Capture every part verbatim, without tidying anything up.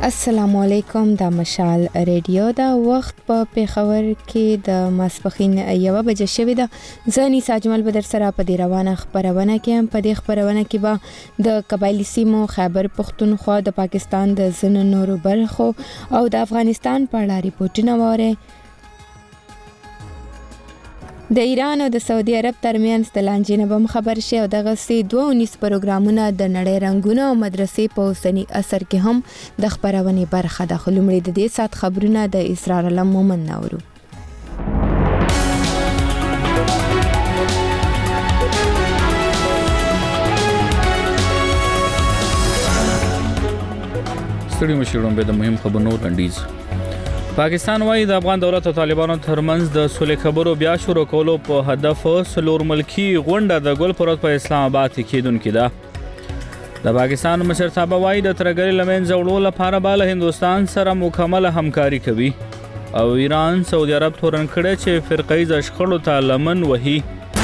السلام علیکم د مشال ریډیو دا وخت په پیښور کې د ماسپخین یوه بجه شوې ده. زه نیسا اجمل به در سره په دې روانه خپرونه کې هم په دې خپرونه کې به د قبایلي سیمو خیبر پښتونخوا د پاکستان د ځینو نورو برخو او د افغانستان په اړه ریپورټونه واورئ. د ایران او د سعودي عرب ترمنځ د لانجې نه به خبر شي او دغه سي دوه ونیس پروګرامونه د نړۍ رنګونه او مدرسې په اوسني عصر کې هم د خبرونې برخه ده. خو لومړی د دې سات خبرونه د اسرار علم مومن نورو. ستړي مشرون به د مهم خبرونو لنډیز. پاکستان وايي د افغان دولت او طالبانو ترمنځ د صلح خبرو بیا شروع کولو په هدف سلور ملکی غونډه د ګل پروت په اسلام آباد کې کېدونکې ده. د پاکستان مشرتابه وايي د ترګری لمن زوړو لپاره به هندستان سره مکمل همکاري کوي او ایران سعودي عرب تورن کړي چې فرقایي ځشخړو ته لمن وهي.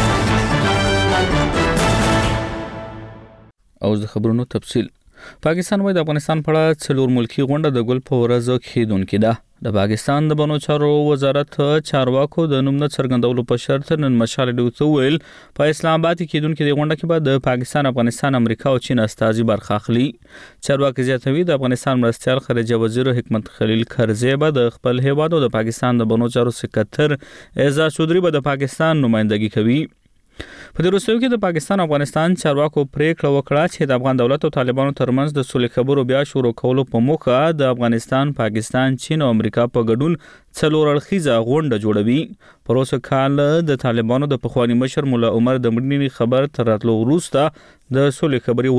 او د خبرونو تفصیل. پاکستان وايي د افغانستان په اړه څلور ملکی غونډه د ګل په ورځ کېدونکې ده. د پاکستان د بنو چارو وزارت چارواکو د نوم نه څرګندولو په شرط نن مشال ډیوته ویل په اسلام آباد کې کېدونکې د غونډه کې به د پاکستان، افغانستان، امریکا او چین استازي برخه اخلي. چارواکي زیاتوي د افغانستان مرستیال خارجه وزیر حکمت خلیل کرزی به د خپل هیواد او د پاکستان د بنو چارو سکرټر اعزاز چودري به د پاکستان نمائندګي کوي. په دې وروستیو کې د پاکستان او افغانستان چارواکو پریکړه وکړه چې د افغان دولت او طالبانو ترمنځ د صلح خبرو بیا شروع کولو په موخه د افغانستان، پاکستان، چین او امریکا په ګډون څلور اړخیزه غونډه جوړوي. په اوسه کال د طالبانو د پخوانی مشر مولا عمر د مړینې خبر تر راتلو وروسته د صلح خبرې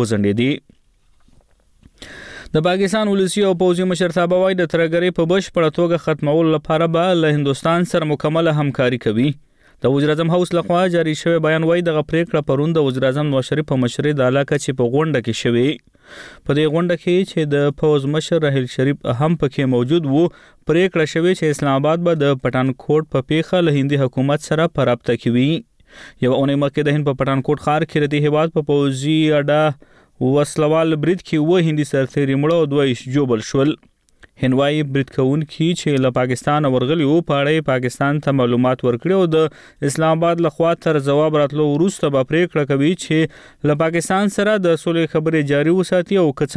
وځنډېدې. د پاکستان ولسی او پوځي مشرتابه وايي د ترګری په بشپړه توګه ختمولو لپاره به له هندستان سره مکمل همکاري کوي. د وزیر اعظم هاوس لخوا جاری شوی بیان وايي دغه پریکړه پرون د وزیر اعظم نواز شریف په مشرۍ د علاقه چې په غونډه کې شوی. په دې غونډه کې چې د فوز مشر راحیل شریف هم پکې موجود وو، پریکړه شوی چې اسلام آباد به د پټانکوټ په پیښه له هندي حکومت سره په رابطه کې وي. یو اونۍ مخکې د هند په پټانکوټ ښار کې د هیواد په پوځي اډه وسلوال برید کې و هندي سرتیري مړه او دوه جوبل شول. هندوای برید کوونکي چې له پاکستان ورغلي وو په اړه پاکستان ته معلومات ورکړي او د اسلام آباد لخوا تر جواب راتلو وروسته به پریکړه کوي چې له پاکستان سره د صلح خبرې جاري وساتي او که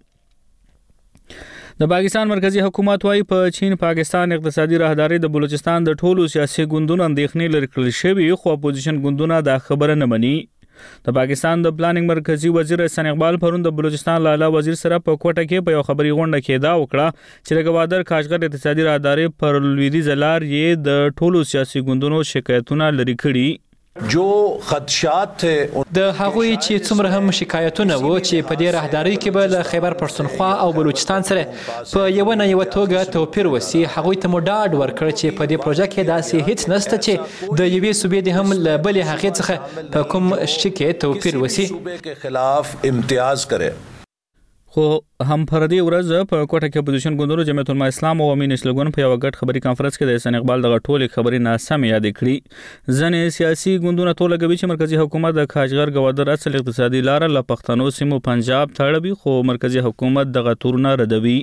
څنګه. د پاکستان مرکزی حکومت وايي په چین پاکستان اقتصادي راهداري د بلوچستان د ټولو سیاسي ګوندونو اندېښنې لري کړل شوی، خو اپوزیشن ګوندونه دا خبره نه مني. د پاکستان د پلانینګ مرکزی وزیر احسان اقبال پرون د بلوچستان لاله وزیر سره په کوټه کې په یو خبري غونډه کې دا وکړه چې د گوادر کاشغر اقتصادي راهداري پر لویدیځ لار یې د ټولو سیاسي ګوندونو شکایتونه لري کړي. جو خدشات د هغوی چې څومره هم شکایتونه وو چې په دې راهداري کې به له خیبر پښتونخوا او بلوچستان سره په یو نه یو توګه توپیر وسی، هغوی ته مو ډاډ ورکړ چې په دې پروژه کې داسې هیڅ نشته چې د یوې صوبې د هم له بلې هغې څخه په کوم شي کې توپیر وسی صوبې خلاف امتیاز کرے. خو هم پر دې ورځ په کوټه کې اپوزیشن ګوندونو جمعیت العلماء اسلام او امین اسلګون په یو غټ خبري کانفرنس کې د احسان اقبال دغه ټولې خبرې ناسم یاد کړې. ځنې سیاسي ګوندونه ټول کوي چې مرکزی حکومت د کاشغر گوادر اصل اقتصادي لار له پښتنو سیمو پنجاب تړوي، خو مرکزی حکومت دغه تورونه ردوي.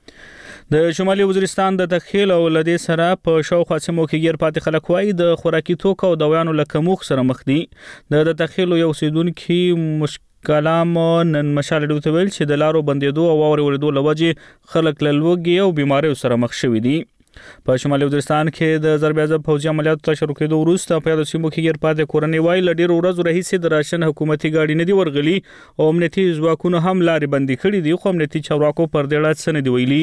د شمالي وزیرستان د تخیل او لدې سره په شاوخوا سیمو کې غیر پاتې خلک وايي د خوراکي توکو او دوايانو له کمښت سره مخ دي. د تخیل یو اوسیدونکي مشکل کلام نن مشال ډیوته ویل چې د لارو بندېدو او واورې ورېدو له وجې خلک له لوږې او بیماریو سره مخ شوي دي. په شمالي وزیرستان کې د ضرب اعظم پوځي عملیاتو ته شروع کېدو وروسته په یادو سیمو کې غیر پاتې کورنۍ وايي له ډېرو ورځو راهیسې د راشن حکومتي ګاډي نه دي ورغلي او امنیتي ځواکونو هم لارې بندي کړي دي، خو امنیتي چارواکو پر دې اړه څه نه دي ویلي.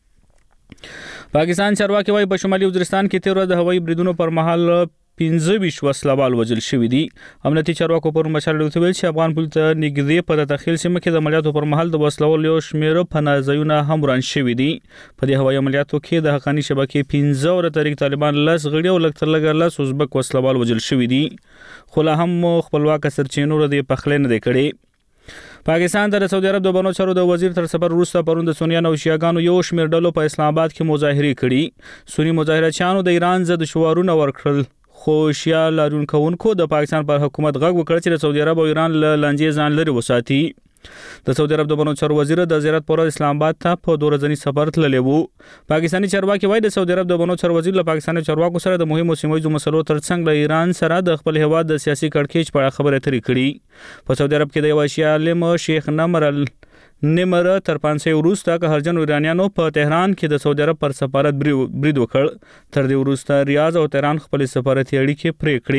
پاکستان چارواکي وايي په شمالي وزیرستان کې تیر ورځ د هوایي بریدونو پر مهال پنځه ویشت وسلوال وژل شوي دي. امنیتي چارواکو پر مشال ډیوته ویل چې افغان پولیس ته نږدې په د تخیل سیمه کې د عملیاتو پر مهال د وسلوالو یو شمېر پناه ځایونه هم وران شوي دي. په دې هوایي عملیاتو کې د حقاني شبکې پنځه ور تحریک طالبان لس غړي او لږ تر لږه لس ازبک وسلوال وژل شوي دي، خو لا هم خپلواک سرچینو ردی پخلی نه دی کړی. پاکستان د سعودي عرب د بنو چارو د وزیر تر سفر وروسته پرون د سنیانو او شیعاګانو یو شمېر ډلو په اسلام آباد کې مظاهرې کړي. سنی مظاهرچیانو د ایران ضد شعارونه ورکړل، خو شیعه لارونکو د پاکستان پر حکومت غږ وکړ چې د سعودي عرب او ایران له لانجې ځان لري وساتي. د سعودي عرب د بنو چارو وزیر د زیارت پر اسلام آباد ته په دوه ورځني سفر تللی وو. پاکستاني چارواکي وایي د سعودي عرب د بنو چارو وزیر له پاکستاني چارواکو سره د مهمو سیمه ییزو مسلو ترڅنګ له ایران سره د خپل هیواد د سیاسي کړکېچ په اړه خبرې اترې کړي. په سعودي عرب کې د یو شیعه عالم شیخ نمر نمر تر پانسه وروسته قهرجن ایرانیانو په تهران کې د سعودي عرب پر سفارت برید وکړ. تر دې وروسته ریاض او تهران خپل سفارتي اړیکې پرې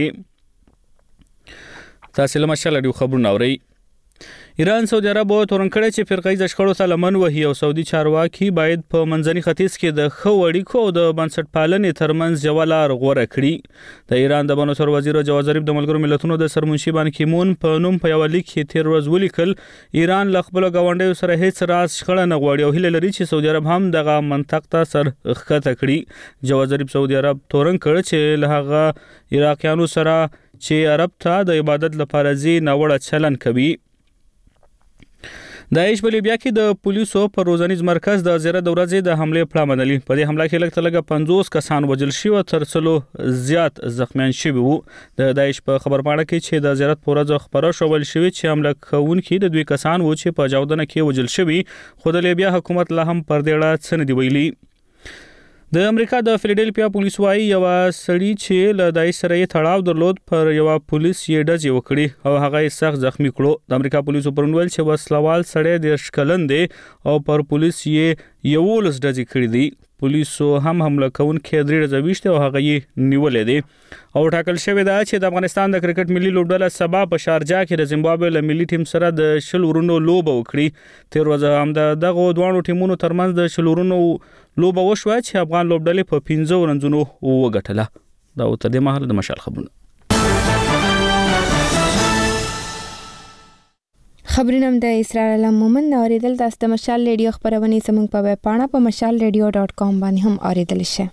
کړې. تاسو له مشال اړیو خبرونه اورئ. ایران سعودي عرب تورن کړی چې فرقه ییز شخړو ته لمن وهي او سعودي چارواکي باید په منځني ختیځ کې د ښو اړیکو او د بنسټپالنې ترمنځ یوه لار غوره کړي. د ایران د بنو چارو وزیر جواد ظریف د ملګرو ملتونو د سرمنشي بان کی مون په نوم په یوه لیک کې تیر ورځ ولیکل ایران له خپلو ګاونډیو سره هیڅ راز شخړه نه غواړي او هیله لري چې سعودي عرب هم دغه منطق ته سر ښکته کړي. جواد ظریف سعودي عرب تورن کړ چې له هغه عراقیانو سره چې عرب ته د عبادت لپاره ځي ناوړه چلن کوي. د ایش په لیبیا کې د پولیسو پر روزنیز مرکز د زیره د ورځې د حمله پلان منلي. په دې حمله کې لږ تر لږه پنځوس کسان وژل شوي او تر څلو زیات زخمیان شوي وو. د داعش په خبرپاڼه کې چې د زیارت په ورځ خبره شول شوې چې حمله کوونکي د دوی کسان وو چې په جاودنه کې وژل شوي، خو د لیبیا حکومت لا هم پر دې اړه څه نه دی ویلي. د امریکا د فیلډلفیا پولیس وايي یو سړی چې له داعش سره یې تړاو درلود پر یو پولیس یې ډزې وکړي او هغه یې سخت زخمی کړو. د امریکا پولیسو پرون ویل چې وسلوال سړی دېرش کلن دی او پر پولیس یې یولس ډزې کړي دي. پولیسو هم حمله کوونکی درې ډزې ویشتې او هغه یې نیولې دي. او ټاکل شوې ده چې د افغانستان د کرکټ ملي لوبډله سبا په شارجه کې د زیمبابوې له ملي ټیم سره د شل ورونو لوبه وکړي. تیر ورځ هم د دغو دواړو ټیمونو ترمنځ د شل ورونو لوبه وشوه چې افغان لوبډلې په پنځه ورنځونو وګټله. دا تر دې مهاله د مشال خبرونه. خبرونه د اسرار علم مومن اوریدل تاسو د مشال ریډیو خبرونه سمون په ویب پاڼه په مشال ریډیو ډاٹ کام باندې هم اوریدل شي.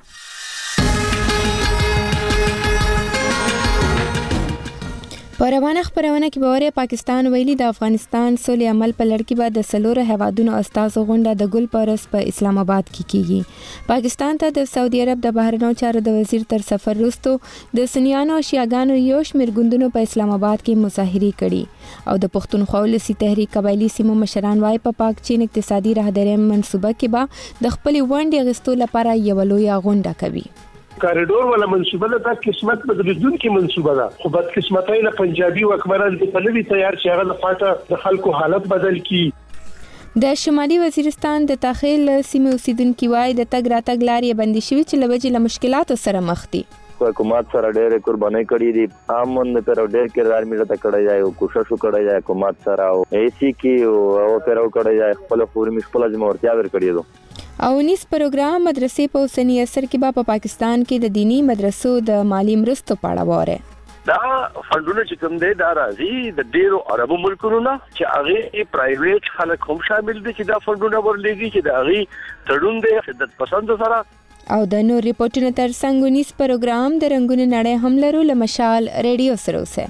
په روانه خبرونه کې باور پاکستان ویلي د افغانستان سولې عمل په لړ کې به د سلورو هیوادونو استازو غونډه د ګل پرس په اسلام آباد کې کیږي. پاکستان ته د سعودي عرب د بهرنیو چارو د وزیر تر سفر وروسته د سنیانو او شیعاګانو یو شمېر ګوندونو په اسلام آباد کې مظاهرې کړي او د پښتونخوا ولسي تحریک قبایلي سیمو مشران وايي په پاک چین اقتصادي راهدارۍ منصوبه کې به د خپل ونډې اخیستو لپاره یو لویه غونډه کوي. کاریډور ولا منصوبه ده د قسمت بدلیدون کې منصوبه ده، خو بد قسمتۍ له پنجابي حکمران د پلوي تیار چې هغه لپاره د خلکو حالت بدل کی. د شمالي وزیرستان د تاخیل سیمې اوسیدونکو وايي د تګ راتګ لارې بندي شوې چې لوجې له مشکلاتو سره مخ دي. حکومت سره ډېرې قربانۍ کړې دي، عام نه پر ډېر کردار ملت کړی دی او کوشش وکړی دی حکومت سره او ایسی کې او پر کړی دی خپل فورمي خپل ځمورتیا ورکړي دي. او نیس پروګرام مدرسې په اوسنی اثر کې به په پاکستان کې د دینی مدرسو د مالی مرستو په اړه وره. دا فندونه چې کوم دی دا راځي د ډیرو عربو ملکونو نه چې هغه پرایویټ خلک هم شامل دي چې دا فندونه ورلېږي چې دا هغه تړون دی شدت پسند سره. او د نور ریپورتونو تر څنګ نیس پروګرام د رنگونو نړۍ هم لرو له مشال ریډیو سره اوسه.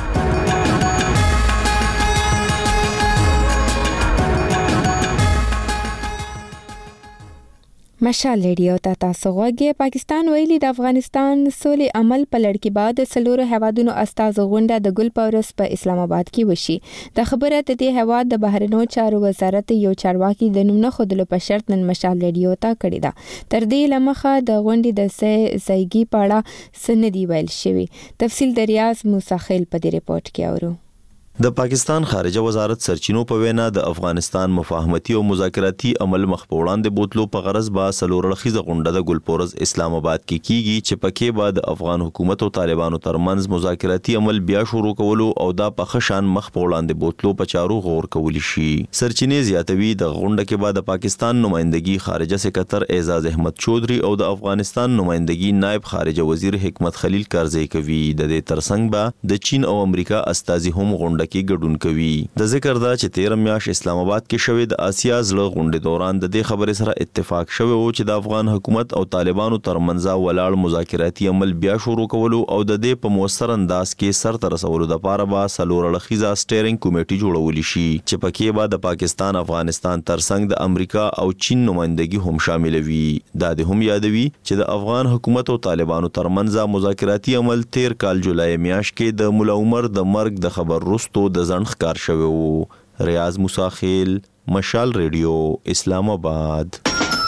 مشال ریډیو ته تاسو غوږی. پاکستان ویلي د افغانستان سولې عمل په لړ کې بعد سلورو هیوادونو استازو غونډه د ګل پورس په اسلام آباد کې وشي. د خبره د دې هیواد د بهرنیو چارو وزارت یو چارواکي د نوم نه خودلو په شرط نن مشال ریډیو ته کړی ده. تر دې لمخه د غونډې د ځایګي پاړه سندي ویل شوی. تفصیل د ریاض موسی خیل په دې ریپورت کې اورو. د پاکستان خارجه وزارت سرچینو په وینا د افغانستان مفاهمتي او مذاکراتي عمل مخ په وړاندې بوتلو په غرض با سلور لخیزه غونډه د ګلپورز اسلام آباد کې کیږي چې پکې بعد افغان حکومت او طالبانو ترمنځ مذاکراتي عمل بیا شروع کولو او دا په خشان مخ په وړاندې بوتلو په چارو غور کول شي. سرچینې زیاتوي د غونډه کې بعد پاکستان نمائندګي خارجه سکرټر اعزاز احمد چودري او د افغانستان نمائندګي نائب خارجه وزیر حکمت خلیل کارزی کوي. د دې ترڅنګ به د چین او امریکا استازي هم غونډه کې ګډون کوي. د ذکر دا چې تیر میاش اسلام آباد کې شوې د آسیا زړه غونډې دوران د دې خبرې سره اتفاق شوی و چې د افغان حکومت او طالبانو ترمنځ ولاړ مذاکراتي عمل بیا شروع کولو او د دې په موثر انداز کې سر ته رسولو لپاره به سلور لخیزه سټیرینګ کمیټي جوړول شي چې پکې به د پاکستان افغانستان ترڅنګ د امریکا او چین نمائندګي هم شامل وي. دا د هم یادوي چې د افغان حکومت او طالبانو ترمنځ مذاکراتي عمل تیر کال جولای میاش کې د مولا عمر د مرګ د خبر وروسته د ځنډ ښکار شوی وو. ریاض موسی خیل، مشال ریډیو، اسلام آباد.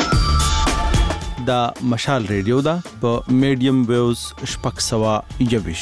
دا مشال ریډیو دا په میډیم ویوز شپږ سوه یوویش.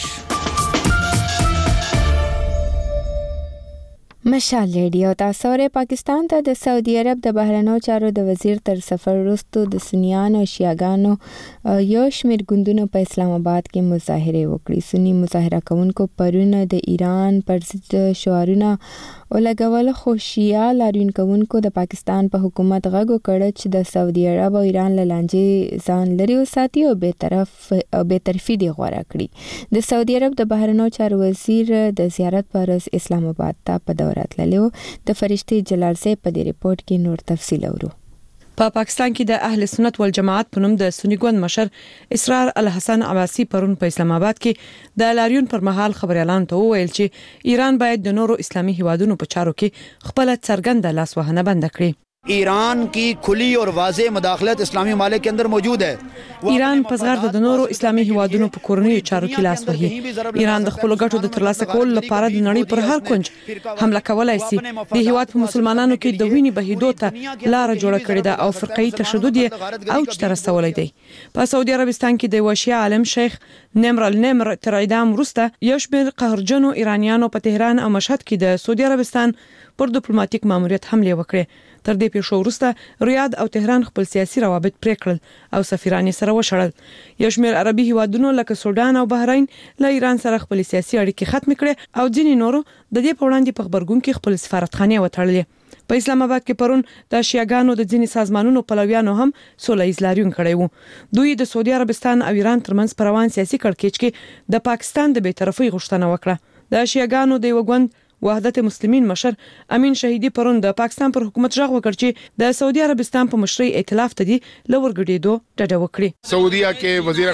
مشال ریډیو تاسو ری پاکستان ته د سعودي عرب د بهرنیو چارو د وزیر تر سفر وروسته د سنیانو او شیعاګانو یو شمېر ګوندونو په اسلام آباد کې مظاهره وکړي. سنی مظاهره کوونکو پرونه د ایران پر ضد شعارونه ولګول، خو شیعه لاریون کوونکو د پاکستان په حکومت غږ وکړ چې د سعودي عرب او ایران له لانجې ځان لري وساتي او به طرف او به طرفي دی غوړه کړي. د سعودي عرب د بهرنیو چارو وزیر د زیارت پر اسلام آباد ته په دورة راتللو د فرشتي جلال زی په دې ریپورت کې نور تفصیل اورو. په پاکستان کې د اهل سنت والجماعت په نوم د سنی ګوند مشر اسرار الحسن عباسی پرون په اسلام آباد کې د لاریون پر مهال خبريالان ته وویل چې ایران باید د نورو اسلامي هیوادونو په چارو کې خپل څرګنده لاسوهنه بند کړي. ایران کی کھلی اور واضح مداخلت اسلامی ممالک کے اندر موجود ہے. ایران په زغرد د نورو اسلامي هیوادونو په کورنیو چارو کې لاس وهي. ایران د خپل ګټو د ترلاسه کولو لپاره د نړۍ پر هر کونج حمله کولای شي. د هیواد په مسلمانانو کې د وینې بهیدو ته لار جوړه کړې ده او فرقه‌ای تشدد یې اوج ته رسولی دی. په سعودي عربستان کې د وشي عالم شیخ نمر النمر تر اعدام وروسته یو شمېر قهرجنو ایرانیانو په تهران او مشهد کې د سعودي عربستان پر ډیپلوماټیک ماموریت حمله وکړه. تر دې پیښو وروسته ریاض او تهران خپل سیاسي روابط پرې کړل او سفیران سره وشړل. یو شمېر عربي هیوادونو لکه سودان او بحرین له ایران سره خپل سیاسي اړیکې ختم کړې او ځینې نورو د دې په وړاندې په خبرګون کې خپل سفارتخانه وتړلې. په اسلام آباد کې پرون د شیعاګانو د ځینې سازمانونو پلویانو هم سوله ییز لاریون کړی وو. دوی د سعودي عربستان او ایران ترمنځ په روان سیاسي کړکېچ کې د پاکستان د بی‌طرفۍ غوښتنه وکړه. د شیعاګانو د یو ګوند وحدت مسلمین مشر امین شهیدی پرون د پاکستان پر حکومت ژغ وکړ چې د سعودي عربستان په مشرۍ ائتلاف ته دی لور ګډېدو ډډه وکړي. سعودیہ کے وزیر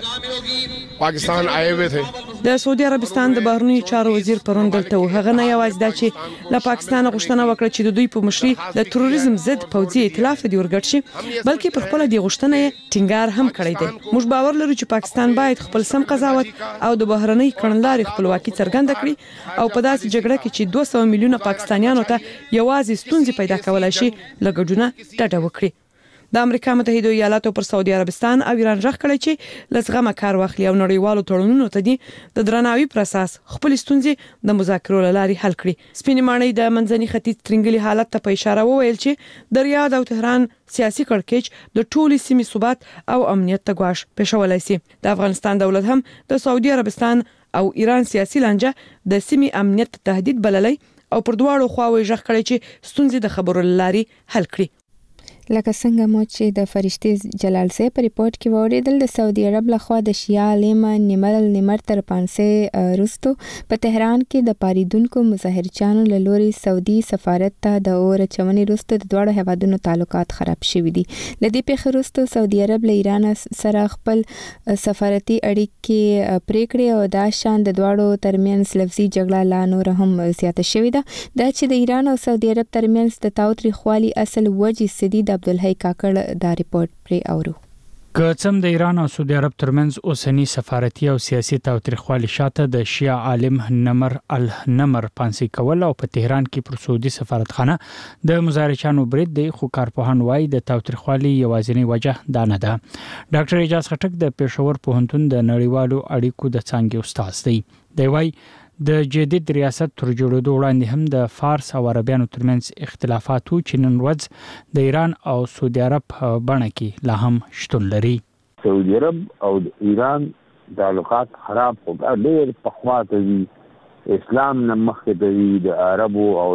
خارجہ پاکستان آئے ہوئے تھے. د سعودي عربستان د بهرنیو چارو وزیر پرون دلته و. هغه نه یوازې دا چې له پاکستان غوښتنه وکړه چې د دوی په مشرۍ د تروریزم ضد پوځي ائتلاف ته دی ورګډ شي، بلکې پر خپل د غوښتنه ټینګار هم کړی دی. موږ باور لرو چې پاکستان باید خپل سم قضاوت او د بهرنۍ کړنلارې خپلواکي څرګنده کړي او په داسې جګړه کې چې دوه سوه میلیونه پاکستانیانو ته یوازې ستونزې پیدا کولای شي لګډونه ډډه وکړي. د امریکا متحده ایالاتو پر سعودي عربستان او ایران ژغ کړی چې لزغمه کار واخلي او نړیوالو تړونونو ته دي د درناوي پر اساس خپل ستونزې د مذاکرو لاري حل کړي. سپینې ماڼۍ د منځني ختیځ ترنګلي حالت ته په اشاره وویل چې د ریاض او تهران سیاسي کړکېچ د ټولي سیمې ثبات او امنیت ته ګواښ پېښولای شي. د افغانستان دولت هم د سعودي عربستان او ایران سیاسي لانجه د سیمې امنیت تهدید بللی او پر دواړو خواوې ژغ کړی چې ستونزې د خبرو لاري حل کړي. لکه څنګه مو چې د فرشتي جلال زی په ریپورت کې وریدل، د سعودي عرب لخوا د شیعه عالم نمر النمر تر پانسه روستو په تهران کې د پاریدونکو مظاهرچیانو له لوري سعودي سفارت ته د اور چونی روستو د دوړو هوادونو تعلقات خراب شوي دي. لدې په روستو سعودي عرب له ایران سره خپل سفارتي اړیکې پریکړې او دا شان د دوړو ترمنځ لفظي جګړه لا نور هم زیاته شوې ده. دا چې د ایران او سعودي عرب ترمنځ د تاوتریخوالي اصل وجې سدي د عبدالحی کاکړ دا ریپورت پرې اورو. که څم د ایران او سعودي عرب ترمنځ اوسنی سفارتي او سیاسي تاوتریخوالي شاته د شیعه عالم نمر النمر پانسي کول او په تهران کې پر سعودي سفارتخانه د مظاهرچیانو برید دی، خو کارپوهان وایي د تاوتریخوالي یوازینی وجه دا نه ده. ډاکټر اعجاز خټک د پېښور پوهنتون د نړیوالو اړیکو د څانګې استاد دی. دی وایي د جدید ریاست تر جوړېدو وړاندې هم د فارس او عربیانو ترمنځ اختلافات و چې نن ورځ د ایران او سعودي عرب په بڼه کې لا هم شتون لري. سعودي عرب او ایران تعلقات خراب خو ډېر پخوا ته دي. اسلام نه مخکې ته دي. د عربو او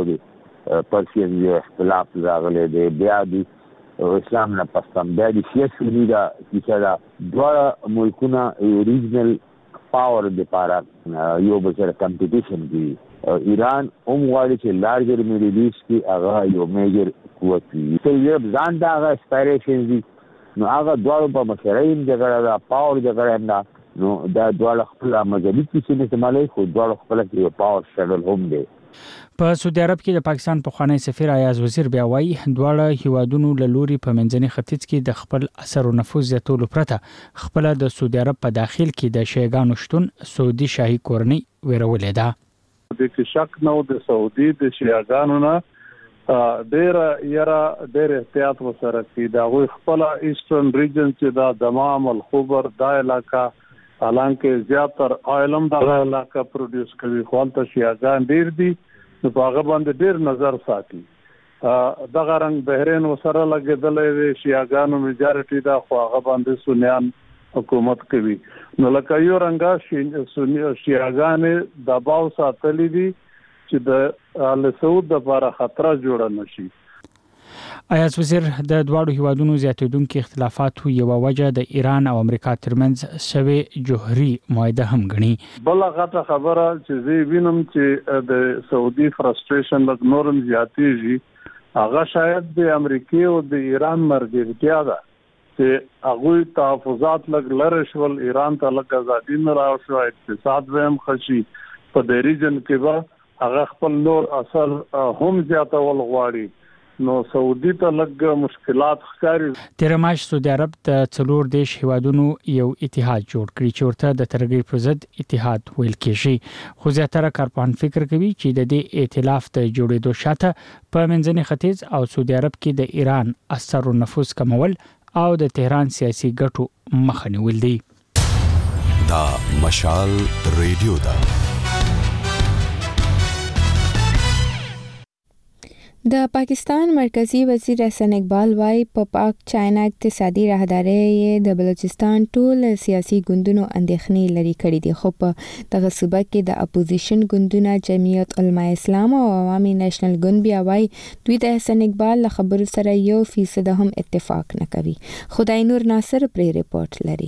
د پرسیان یو اختلاف راغلی دی. بیا د اسلام نه پس هم بیا د شیعه سني دا کیسه ده. دواړه ملکونه ریجنل پاور د پاره یو بل سره کمپټیشن کوي. ایران هم غواړي چې لارجر میډل ایسټ کې هغه یو میجر قوت وي. سعودي عرب ځان ته هغه اسپایریشن دي، نو هغه دواړو په مشرۍ هم جګړه ده، پاور جګړه هم ده. نو دا دواړه خپل مذهبي کیسې استعمالوي، خو دواړو خپل کې پاور سټرګل هم دی. په سعودي عرب کې د پاکستان پخوانی سفیر ایاز وزیر بیا وایي دواړه هیوادونو له لوري په منځني ختیځ کې د خپل اثر او نفوذ زیاتولو پرته خپل د سعودي عرب په داخل کې د شیعاګانو شتون سعودي شاهي کورنۍ ویرولې ده. د کې شک نو د سعودي د شیعاګانو نه ډېر یاره ډېر احتیاط وسره کی دا غوي خپل ایسټرن ریجن چې دا دمام الخبر دا علاقہ حالانکه زیاتر علم دا علاقہ پروډوس کوي خو ته شیعاګان ډېر دي نو هغه باندې ډېر نظر ساتي دا غرنګ بحرین وسره لګیدلې وي شیعاګانو میجارټي دا خو هغه باندې سنیان حکومت کوي نو لکه یو رنګا شیعاګان دباو ساتلې دي چې د ال سعود د لپاره خطر جوړ نشي. ایاز وزیر د دواړو هیوادونو زیاتېدونکو اختلافاتو یو وجه د ایران او امریکا ترمنځ شوی جوهري معاهده هم غني. بل غټه خبره چې زی وینم چې د سعودي فرستریشن لږ نورم زیاتېږي هغه شاید د امریکا او د ایران مرګرتیا ده چې هغه تحفظات لږ لره شول ایران ته لږ ازادي نه راوښو اقتصاد هم خشي په د ریجن کې به هغه خپل نور اثر هم زیاتول غواړي نو سعودي ته لږ مشکلات ښکاري. تیر ماش سعودي عرب د څلور دیش هیوادونو یو اتحاد جوړ کړی چې ورته د ترګي پر ضد اتحاد ویل کېږي خو زیاتره کارپوهان فکر کوي چې د دې ائتلاف د جوړېدو شاته په منځني ختیځ او سعودي عرب کې د ایران اثر او نفوذ کمول او د تهران سیاسي ګټو مخه نیول دي. دا مشال ریډیو دا د پاکستان مرکزی وزیر احسن اقبال وايي په پاک چاینا اقتصادي راهداري د بلوچستان ټول سیاسي ګوندونو اندېښنې لري کړې دي خو په دغه صوبه کې د اپوزیشن ګوندونه جمعیت علماء اسلام او عوامي نېشنل ګوند بیا وايي دوی د احسن اقبال له خبرو سره یو فیصد هم اتفاق نه کوي. خدای نور ناصر پرې ریپورت لري.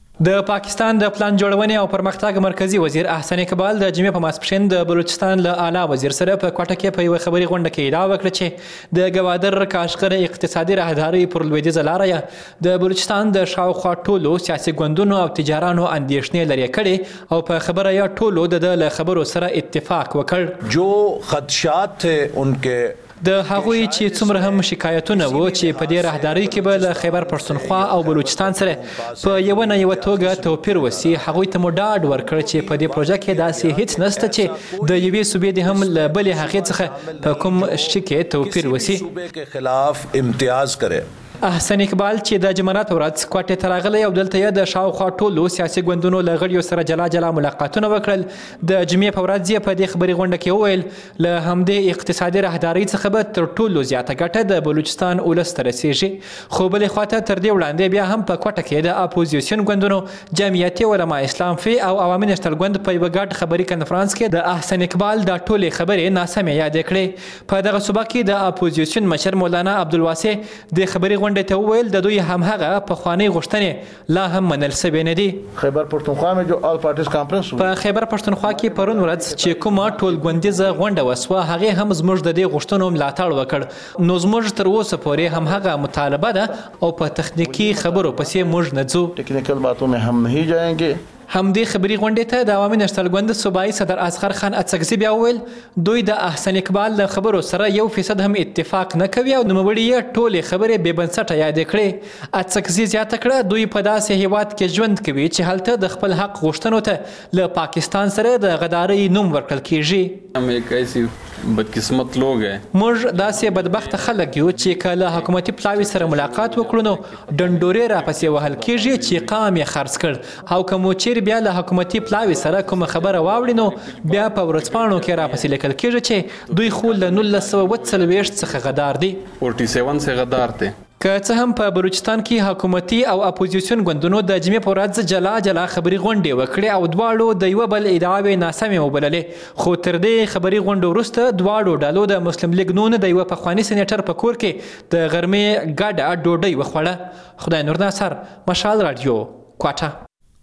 د پاکستان د پلان جوړونې او پرمختګ مرکزی وزیر احسن اقبال د جمعې په ماسپښین د بلوچستان له اعلی وزیر سره په کوټه کې په یو خبري غونډه کې ادعا وکړه چې د گوادر کاشغر اقتصادي راهداري پر لویدیځ لارې د بلوچستان د شاوخوا ټولو سیاسي ګوندونو او تجارانو اندېښنې لري کړي او په خبره یا ټولو د خبرو سره اتفاق وکړ. جو خدشات تھے انکے د هغوی چې څومره هم شکایتونه وو چې په دې راهداري کې به له خیبر پښتونخوا او بلوچستان سره په یو نه یو توګه توپیر وسی هغوی ته مو ډاډ ورکړ چې په دې پروژه کې داسې هیڅ نشته چې د یوې صوبې د هم له بلې هغې څخه په کوم شي کې توپیر وسی. صوبې کې خلاف امتیاز کرے. احسن اقبال چې د جمعرات ورځ کوټې ته راغلی او دلته یې د شاوخوا ټولو سیاسي ګوندونو له غړیو سره جلا جلا ملاقاتونه وکړل. د جمعې په ورځ یې په دې خبري غونډه کې وویل له همدې اقتصادي راهداري څخه به تر ټولو زیاته ګټه د بلوچستان ولس ته رسیږي. خو بلې خواته تر دې وړاندې بیا هم په کوټه کې د اپوزیسیون ګوندونو جمعیت علماء اسلام فی او عوامي نېشنل ګوند په یو ګډ خبري کنفرانس کې د احسن اقبال د ټولې خبرې ناسمې یادې کړې. په دغه صوبه کې د اپوزیسیون مشر مولانا عبدالواسع د خبري غونډې ته وویل د دوی هم هغه پخوانۍ غوښتنې لا هم منل شوې نه دي. خیبر پښتونخوا میں جو آل پارټیز کانفرنس په خیبر پښتونخوا کې پرون ورځ چې کومه ټول ګوندیزه غونډه وسوه هغه هم زموږ د دې غوښتنو ملاتړ وکړ. نو زموږ تر اوسه پورې هم هغه مطالبه ده او په تخنیکی خبرو پسې موږ نه ځو. ټیکنیکل باتوں میں ہم نہیں جائیں گے. همدې خبري غونډې ته د عوامي نېشنل ګوند صوبایي صدر اصغر خان اڅکزي بیا وویل دوی د احسن اقبال له خبرو سره یو فیصد هم اتفاق نه کوي او نوموړي یې ټولې خبرې بې بنسټه یادې کړې. اڅکزي زیاته کړه دوی په داسې هیواد کې ژوند کوي چې هلته د خپل حق غوښتنو ته له پاکستان سره د غدارۍ نوم ورکړل کیږي. हम एक ऐसी بدقسمت لوگ ہیں موږ داسې بدبخت خلک یو چې کله حکومتي پلاوي سره ملاقات وکړو نو ډنډورې را پسې وهل کیږي چې قام یې خرڅ کړ او کوم چیر بیا له حکومتي پلاوي سره کوم خبره واوړي نو بیا په ورځپاڼو کې را پسې لیکل کیږي چې دوی خو له نولس سوه اووه څلوېښت څخه غدار دي. سیون سے غدار دي. که څه هم په بلوچستان کې حکومتي او اپوزیسیون ګوندونو د جمعې په ورځ جلا جلا خبري غونډې وکړې او دواړو د یوه بل ادعاوې ناسمې وبللې. خو تر دې خبري غونډو وروسته دواړو ډلو د مسلم لیګ نون د یوه پخواني سینیټر په کور کې د غرمې ګډه ډوډۍ وخوړه. خدای نور ناصر، مشال رادیو، کوټه.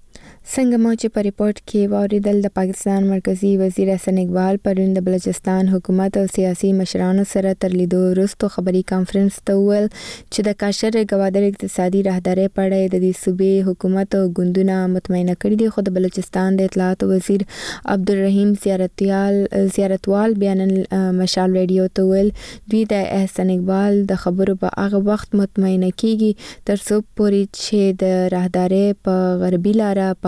څنګه مو چې په ریپورت کې واوریدل د پاکستان مرکزی وزیر احسن اقبال پرون د بلوچستان حکومت او سیاسي مشرانو سره تر لیدو وروسته خبري کانفرنس ته وویل چې د کاشر گوادر اقتصادي راهداري په اړه د دې صوبې حکومت او ګوندونه مطمئنه کړي دي. خو د بلوچستان د اطلاعات وزیر عبدالرحیم زیارتیال زیارتوال بیان مشال ریډیو ته ویل دوی د احسن اقبال د خبرو په هغه وخت مطمئنه کیږي تر څو پورې چې د راهداري په غربي لاره په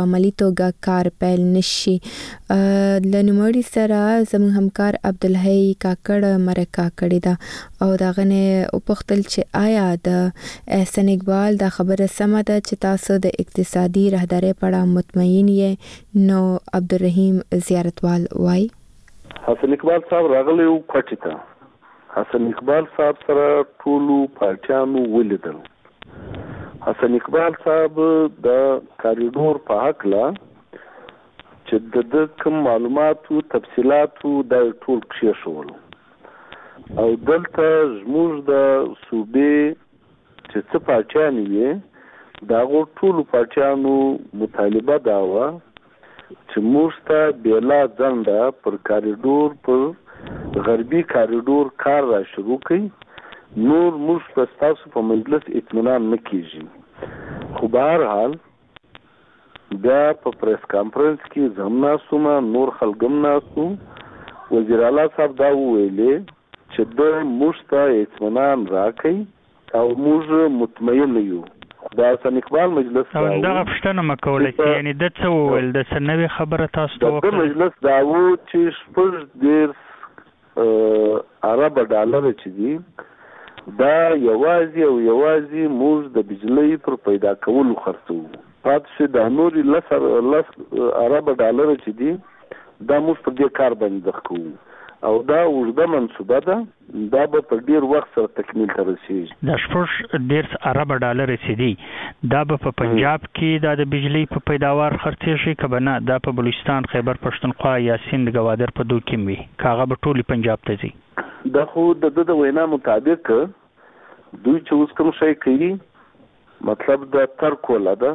عملی توګه کار پیل نشي. د نوموړي سره زموږ همکار عبدالحی کاکړ مرکه کړې ده او دا غنه وپوښتل چې آیا د احسن اقبال دا خبره سمه ده چې تاسو د اقتصادي راهدارۍ په اړه مطمئن یې؟ نو عبدالرحیم زیارتوال وای حسن اقبال صاحب راغلی و کوټې ته. حسن اقبال صاحب سره ټولو پارټیانو ولیدل. حسن اقبال صاحب د کاریډور په حقله چې د کوم معلوماتو تفصیلاتو د ټول کښېښول او دلته زموږ د صوبې چې څه پارټیانې وې د هغو ټولو پارټیانو مطالبه دا وه چې موږ ته بېلا ځنډه پر کاریډور پر غربي کاریډور کار را شروع کړي، نور موږ په ستاسو په مجلس اطمینان نه کیږي. خو به هر حال بیا په پریس کانفرنس کې زه هم ناست وم، نور خلک هم ناست وو. وزیر اعلی صاحب دا وویلې چې ده موږ ته اطمینان راکړئ او موږ مطمئن یو. دا حسن اقبال مجلس او دغه پوښتنه مه کولی چې یعنې ده څه وویل، د څه نوې خبره تاسو ته وکړه؟ د مجلس دا و چې شپږ دېرش عربه ډالره چې دي دا یوازې او یوازې موږ د بجلۍ پر پیدا کولو خرڅوو. پاتې شي دا نورې لس لس عربه ډالره چې دي دا موږ په دې کار باندې دخ کوو او دا اوږده منصوبه ده، دا به په ډیر وخت سره تکمیل ته رسیږي. د شپږ دېرش اربه ډالر چې دي دا به په پنجاب کې دا د بجلی په پیداوار خرڅېږي که به نه دا په بلوچستان، خیبر پښتونخوا یا سیند ګوادر په دوی کې وي که هغه به ټولې پنجاب ته ځي؟ دا خو د ده د وینا مطابق دوی چې اوس کوم شی کوي مطلب د ترک ولا ده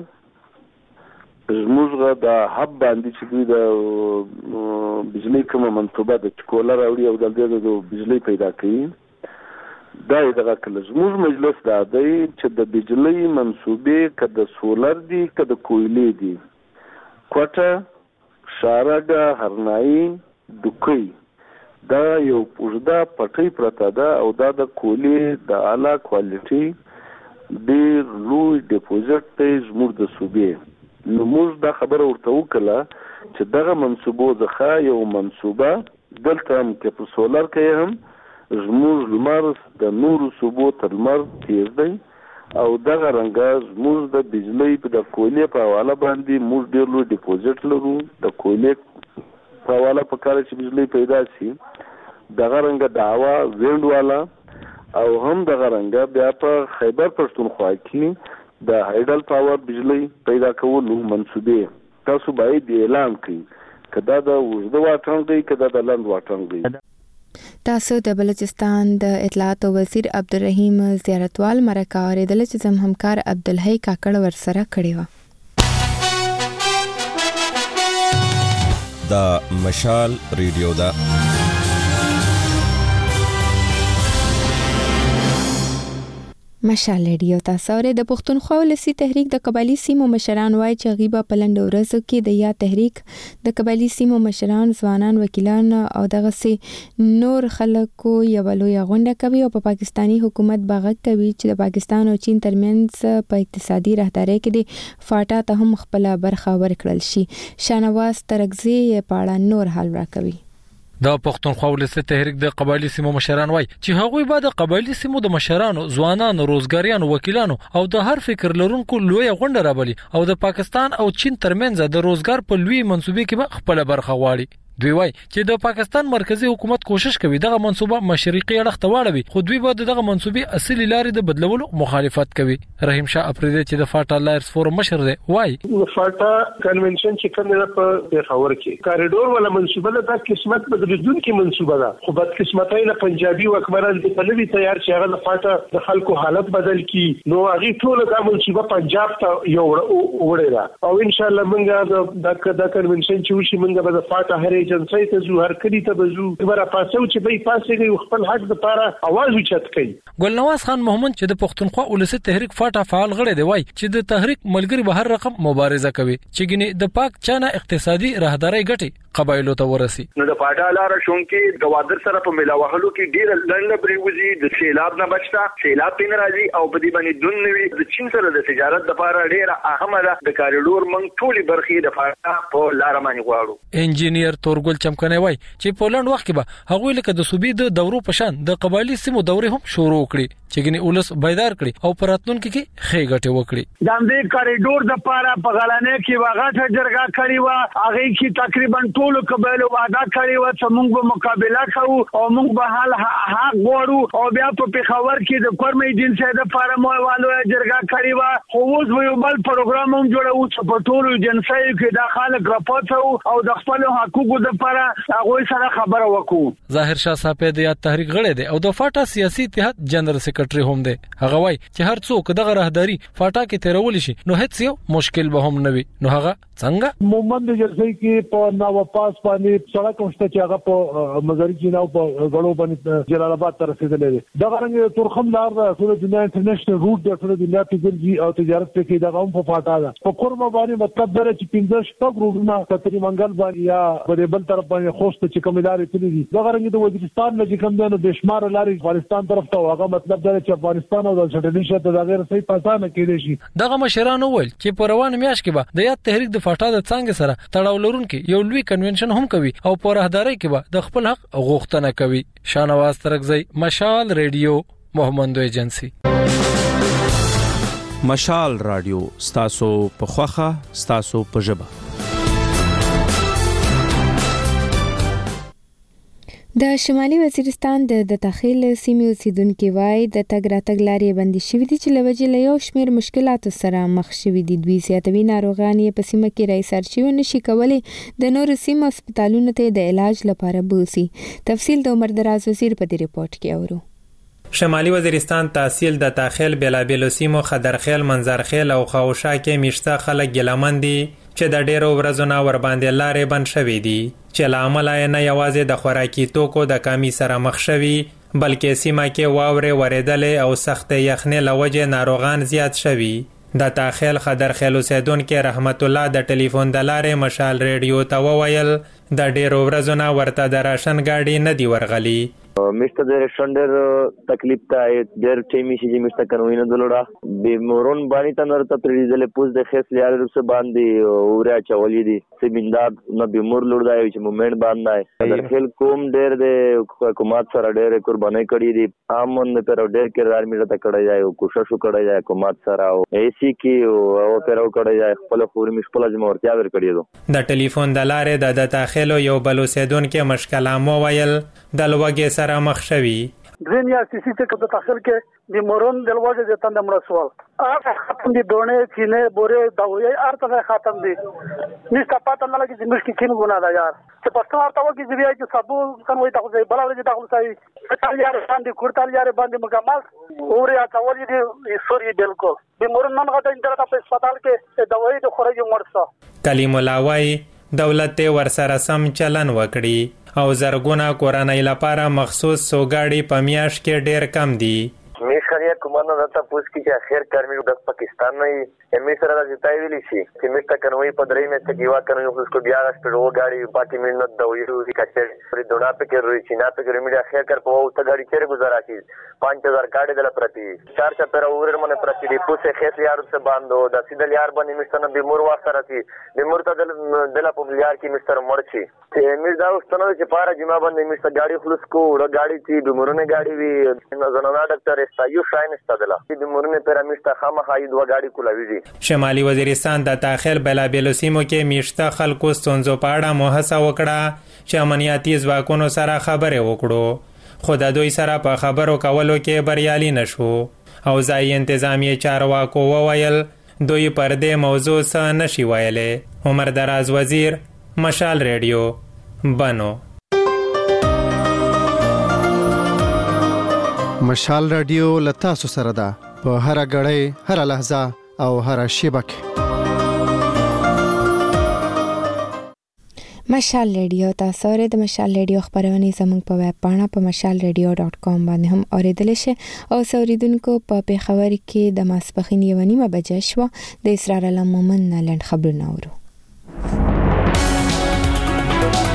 زموږ د حب باندې چې دوی د بجلی کومه منصوبه ده چې کوله راوړي او دلته د بجلی پیدا کوي دا یې دغه کړله. زموږ مجلس دا دی چې د بجلی منصوبې که د سولر دي که د کویلې دي، کوټه، شارګه، هرنایي، دوکۍ دا یو اوږده پټۍ پرته ده او دا د کویلې د اعلی کوالټي ډېر لوی ډیپوزټ دی زموږ د صوبې. نو موږ دا خبره ورته وکړه چې دغه منصوبو څخه یو منصوبه دلته هم که په سولر کې هم زموږ لمر د نورو صوبو تر لمر تیز دی او دغه رنګه زموږ د بجلی په د کویلې په حواله باندې موږ ډېر لوی ډیپوزټ لرو. د کویلې په حواله په کار چې بجلی پیدا شي دغه رنګه د هوا وینډ والا او هم دغه رنګه بیا په خیبر پښتونخوا کې د هایډل پاور بجلی پیدا کولو منصوبې تاسو باید اعلان کړئ که دا د اوږده واټن دی که دا د لنډ واټن دی. تاسو د بلوچستان د اطلاعاتو وزیر عبدالرحیم زیارتوال مرکه اورېدله چې زموږ همکار عبدالحی کاکړ ورسره کړې وه. دا مشال ریډیو ده. مشال ریډیو تاسو اورئ. د پښتونخوا ولسي تحریک د قبایلي سیمو مشران وایي چې غیبه په لنډو ورځو کې د یا تحریک د قبایلي سیمو مشران، ځوانان، وکیلان او دغه سي نور خلکو یو لوی غونډه کوي او په پاکستانی حکومت باغ کوي چې د پاکستان او چین ترمنځ په اقتصادي راهدارۍ کې د فاټا ته هم خپل برخه ورکړل شي. شانواز ترکزی په اړه نور حال راکوي. د پښتونخوا ولسي تحریک د قبایلي سیمو مشران وایي چې هغوی به د قبایلي سیمو د مشرانو، ځوانانو، روزګاریانو، وکیلانو او د هر فکر لرونکو لوی غونډه رابلي او د پاکستان او چین ترمنځ د روزګار په لوی منصوبې کې به خپل برخه غواړي. دوی وایي چې د پاکستان مرکزی حکومت کوشش کوي دغه منصوبه مشرقي اړخ ته واړوي، خو دوی به دغه منصوبې اصلي لارې د بدلولو مخالفت کوي. رحیم شاه افریدی چې د فاټا لایرز فورم مشر دی وایي فاټا کنونشن چې کوم نه په پیښور کې کاریډور ولا منصوبه ده قسمت بدلونکې منصوبه ده، خو بد قسمتۍ له پنجابي حکمران د پلوي تیار چې هغه د فاټا د خلکو حالت بدل کی نو هغه ټول د منصوبه پنجاب ته یو وړي دا او ان شاء الله موږ د د کنونشن چې وشي موږ به د فاټا هرې جنسي ته زو هر کلی ته بزو خبره پاسو چې به پاسه کوي خپل حق لپاره आवाज وچت کوي. ګلنواز خان محمد چې د پښتونخوا ولسي تحریک فاټا فعال غړی دی وایي چې د تحریک ملګری به هر رقم مبارزه کوي چې ګنې د پاک چانه اقتصادي راهداري ګټي قبایلو ته ورسي. نو د پاټا لار شونکې گوادر سره په ملاوهلو کې ډیر لنډ بریوزي د سیلاب نه بچتا سیلاب پین راځي او په دې باندې دون نوي د چین سره د تجارت لپاره ډیر اهمه ده. د کاریډور منګ ټولي برخې د پاټا په لار باندې غواړو. انجینیر تورګل چمکنه وای چې په لند وخت کې به هغه لکه د صوبې د دورو پشان د قبایلی سیمو دورې هم شروع کړي چې ګنې اولس بیدار کړي او پراتلونکو کې خې غټه وکړي. د دې کاریډور د پاره په غلانې کې واغه جرګه کړی و هغه کې تقریبا ټول قبایلو وعده کړی و چې موږ به مقابله کوو او موږ به حل حق غواړو او بیا په پیښور کې د کورمې ایجنسی د پاره مو والو جرګه کړی و. خو اوس یو بل پروګرام هم جوړو چې په ټول ایجنسی کې د خلک راپاتو او د خپل حقوقو د پاره هغه سره خبره وکړو. ظاهر شاه صاحب د یاد تحریک غړی دی او د فاټا سیاسي اتحاد جنرال سیکریټري هم دی. هغه وای چې هر څوک دغه راهداري فاټا کې تیرول شي نو هیڅ یو مشکل به هم نه وي. نو هغه څنګه مومند جرسي کې په ناو پاس باندې سړک مشته چې هغه په مزاري جناو په غړو باندې جلال آباد ته رسیدلې ده. دغه رنګ تورخم لار د ټول دنیا انټرنیشنل روټ د ټول دنیا پیګرځي او تجارت کې دغه هم په فاټا ده. په کورما باندې مطلب دا چې پنځه شپږ روټونه کتري منګل باندې یا په بل طرف باندې خوست چې کوملاري تللي دي. دغه رنګ د وزیرستان نه کوم دنه د شمار لاري افغانستان طرف ته هغه مطلب دا چې افغانستان او د سټډي شته د غیر صحیح پاتانه کېدې شي. دغه مشرانو ویل چې په روان میاش کې به د یاد تحریک د فاټا د څنګه سره تړاو لرونکي یو لوی کنونشن هم کوي او په راهداري کې به د خپل حق غوښتنه کوي. شانواز ترکزی، مشال ریډیو، محمد ایجنسی. مشال رادیو ستاسو په خوخه ستاسو په ژبه. د شمالي وزیرستان د دتاخیل سیمې اوسیدونکو وای د تګ راتګ لارې بندي شوې دي چې لوجه له یو شمېر مشکلاتو سره مخ شوي دي. دوی زیاتوي ناروغان یې په سیمه کې راایسار شوي نشي کولی د نورو سیمو هسپتالونو ته د علاج لپاره بوسي. تفصیل د عمر دراز وزیر په دې ریپورت کې اورو. شمالي وزیرستان تحصیل د تاخیل بلابلو سیمو خدرخیل، منظرخیل او خاوشا کې میشته خلک ګلمن دي چې د ډیرو ورځو نه ور باندې لارې بند شوي دي چې له امله نه یوازې د خوراکي توکو د کمی سره مخ شوي بلکې سیمه کې واورې ورېدلې او سخت یخنۍ له وجې ناروغان زیات شوي. د تاخیل خدرخیل اوسیدونکي رحمت الله د ټلیفون د لارې مشال ریډیو ته وویل د ډیرو ورځو نه ورته د راشن ګاډي نه دی ورغلي. مشته د شندر تکلیف ته ډېر ټیمي شي مشته کنوي نه دلوړه به مورون باندې تنور ته پریزل پوز د خیس لیار رسو باندې اوریا چولې دي سیمندار نو به مور لور دای چې مومنت باندې در خل کوم ډېر د حکومت سره ډېر قرباني کړې دي امن پر ډېر کردار میړه ته کړی دی او کوشش وکړی دی حکومت سره او ایسی کې او پر او کړی دی خپل خور مشپل جمهورتیا ور کړی دو. د ټلیفون د لارې د داخلو یو بلوسیدون کې مشکل مو ویل د لوګي سره مخ شوي. دنیا سیسی ته د تاخل کې د مورون د لوګي د تند مرسوال هغه ختم دي دونه چینه بوره داوی ارته ختم دي نشته پاتې نه لګي چې مشکې کیم ګنا ده یار چې پښتو ارته وګي چې بیا چې سبو کنه وي تاسو بل ورځ تاسو سای ټال یار باندې کورتال یار باندې مکمل اوریا چولې دي سوري بالکل د مورون نه غته انټر په هسپتال کې داوی د خورجو مرسه. کلیم الله وای دولت ورسره سم چلن وکړي او زرګونه کورنۍ لپاره مخصوص سوګاړي په میاش کې ډېر کم دي. می خریه کومانه راته پوس کی چې اخر کارمي د پاکستان نه می سره راځي ویلی شي چې مشته کنوي په درې مې ته کیوا کنوي اوس کو بیا راځي وو गाड़ी باقي مهنت د ویرو کی کچې پرې دونا په کې روي چینا په کې می اخر کار په او ته गाड़ी چیرې گزارا شي पाँच हज़ार गाड़ी دل پرتی چار چا پر اور منه پرتی دی پوسه خېس یار څه باندو د سیدل یار باندې مشته نه بیمور واسره سي بیمور ته دل دل په یار کې مستر مرچی ته می دا واستنه چې پارا جما باندې مشته गाड़ी خلص کو ور गाड़ी چې بیمورونه गाड़ी وی زنانه ډاکټر استایو شاین استدلا چې بیمورونه پر مشته خامخای دوه गाड़ी کولاوي دي. شمالي وزیرستان د تاخیر بلابلو سیمو کې میشته خلکو ستونزو په اړه مهسا وکړه چې امنیتي ځواکونو سره خبرې وکړو خو د دوی سره په خبرو کولو کې بریالي نشو او ځای انتظامی چارواکو وویل دوی پر دې موضوع څه نشي ویلي. عمر دراز وزیر، مشال ریډیو، بنو. مشال رادیو لتاسو سره ده په هر غړې هر لحظه او هر شیبه کې. مشال ریډیو تاسو ورته د مشال ریډیو خبرونه زموږ په ویب پاڼه په مشال ریډیو ډاٹ کام باندې هم اوریدل شي او سوریدونکو په پیښور کې د ماسپخین یو نیمه بجې شو د اسرار الله مومن نلند خبرونه اورو.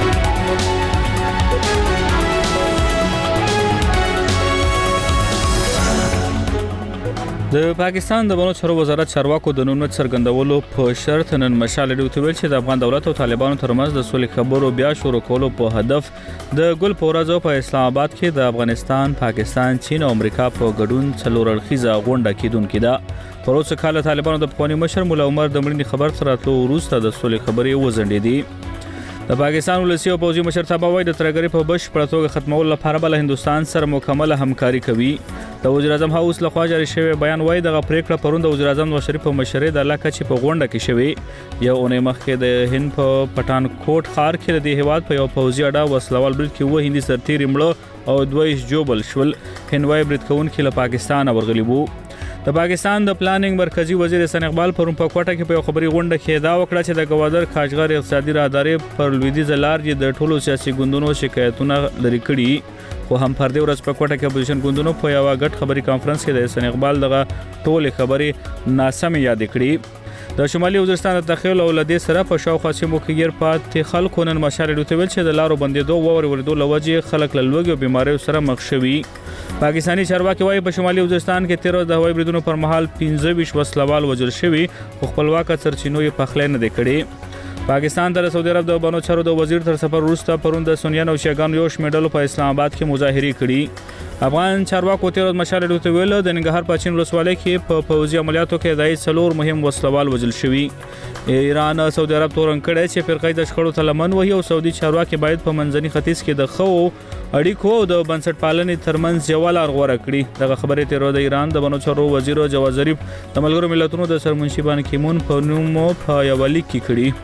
د پاکستان د بانو چارو وزارت چارواکو د نوموت څرګندولو په شرط نن مشال ډیو ته ویل چې د افغان دولت او طالبانو ترمنځ د سولې خبرو بیا شروع کولو په هدف د ګل پورازو په اسلام آباد کې د افغانستان، پاکستان، چین او امریکا په ګډون څلور اړخیزه غونډه کېدونکې ده. پروسه کال طالبانو د پخوانی مشر مولا عمر د مړینې خبر سره تلو وروسته د سولې خبرې وزندېدي. د پاکستان ولسی او پوځي مشرتابه وایي د ترګری په بشپړه توګه ختمول لپاره بل هندستان سره مکمل همکاري کوي. د وزیر اعظم هاوس لخوا جاري شوی بیان وایي د پریکړه پروند د وزیر اعظم نواز شریف په مشرۍ د علاقې چې په غونډه کې شوی یو اونۍ مخکې د هند په پټان کوټ ښار کې د هیواد په یو پوځي اډه وسلوال برید کې و هندي سرتیري مړه او دوی جوبل شول. هندوای برید کوونکي له پاکستان ورغلي وو. د پاکستان د پلانینګ مرکزی وزیر احسان اقبال پرون په کوټه کې په یو خبري غونډه کې دا وکړه چې د گوادر کاجغر اقتصادي راهداري پر لویدیځ لار د ټولو سیاسي ګوندونو شکایتونه لري کړي. خو هم پر دې ورځ په کوټه کې اپوزیشن ګوندونو په یو غټ خبري کانفرنس کې د احسان اقبال دغه ټولې خبري ناسمې یاد کړې. د شمالي وزیرستان د تخیل او لدې سره په شاوخوا سیمو کې غیر پاتې خلکو نن مشال ډیو ته ویل چې د لارو بندیدو او ورېدو لوجې خلک له لوږې او بيماریو سره مخ شوي. پاکستانی چارواکي وایي په شمالي وزیرستان کې تیر د هوایي بریدونو پر مهال پنځه ویشت وسلوال وژل شوي خو خپلواک سرچینو یې پخلی نه دی کړی. پاکستان د سعودي عرب د بانو چارو د وزیر تر سفر وروسته پرون د سنیان او شیعاګانو یو شمېر په اسلام آباد کې مظاهرې کړي. افغان چارواکو تیر مشال ډیو ته ویل د ننګرهار په چین ولسوالۍ کې په پوځي عملیاتو کې دای څلور مهم وسلوال وژل شوي. ایران سعودي عرب تورن کړي چې فرقې د شخړو ته لمن وهي او سعودي چارواکي باید په منځني ختیځ کې د خو اړیکو او د بنسټ پالنې ترمنځ یو لار غوړه کړي. دغه خبرې تیر د ایران د بنو چارو وزیر جواز ظریف د ملګرو ملتونو د سرمنشي بان کیمون په نوم په یو لیک کې کړي.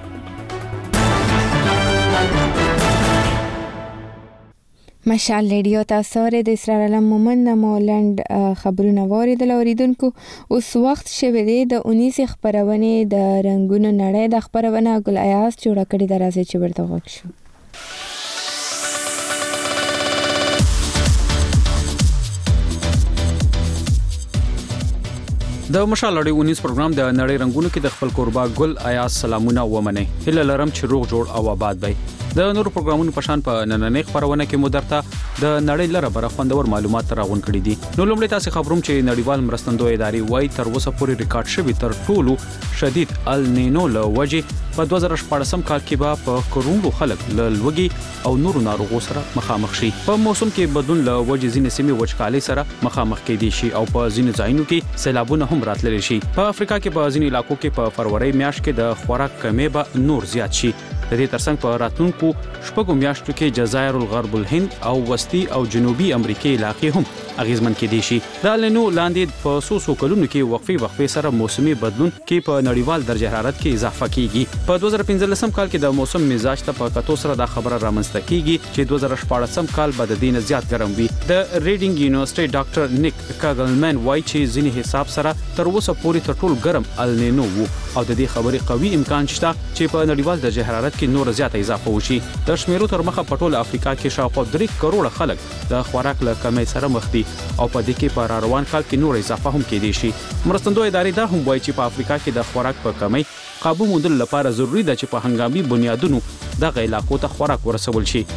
مشال ریډیو تاسو د اسرار علم مومند مولند خبرونه واردل اوریدونکو. اوس وخت شوه دی د اونیس خبرونه د رنگونو نړۍ د خبرونه ګل ایاز جوړ کړي درازه چې ورته وښه شو. د مشال اړې اونیس پروګرام د نړۍ رنگونو کې د خپل قربا ګل ایاز سلامونه ومنه. هله لرم چې روغ جوړ او آباد وي. د نورو پروګرامونو په شان په نننې خبرونه کې مو درته د نړۍ لره بره خوندور معلومات راغون کړي دي. نو لومړی تاسو خبروم چې نړیوال مرستندوی ادارې وایي تر اوسه پورې ریکارډ شوی تر ټولو شدید النینو له وجې په دوه زره شپږم کال کې به په کروڑو خلک له لوږې او نورو ناروغو سره مخامخ شي. په موسم کې بدلون له وجې ځینې سیمې وچکالۍ سره مخامخ کېدي شي او په ځینې ځایونو کې سیلابونه هم راتللی شي. په افریقا کې په ځینې علاقو کې په فروری میاشت کې د خوراک کمی به نور زیات شي. د دې ترڅنګ په راتلونکو شپږو میاشتو کې جزایر الغرب الهند او وسطي او جنوبي امریکای علاقې هم اغیزمن کېدي شي. د لنو لاندې په څو څو کلونو کې وقفي وقفي سره موسمي بدلون کې په نړیوال درجه حرارت کې اضافه کیږي. په دوه زره پنځلسم کال کې د موسم مزاج ته په کتو سره دا خبره رامنځته کیږي چې دوه زره شپږم کال به د دې نه زیات ګرم وي. د ریډینګ یونیورسيټي ډاکټر نیک کاګلمن وایي چې ځینې حساب سره تر اوسه پورې تر ټولو ګرم النینو وو او د دې خبرې قوي امکان شته چې په نړیوال درجه حرارت کې نور زیاته اضافه وشي. د شمیرو تر مخه په ټوله افریقا کې شاوخوا درې کروڑه خلک د خوراک له کمی سره مخ دي او په دې کې په روان کال کې نور اضافه هم کېدي شي. مرستندوی ادارې دا هم وایي چې په افریقا کې د خوراک په کمی قابو موندل لپاره ضروری ده چې په هنګامي بنیادونو دغه علاقو ته خوراک ورسول شي.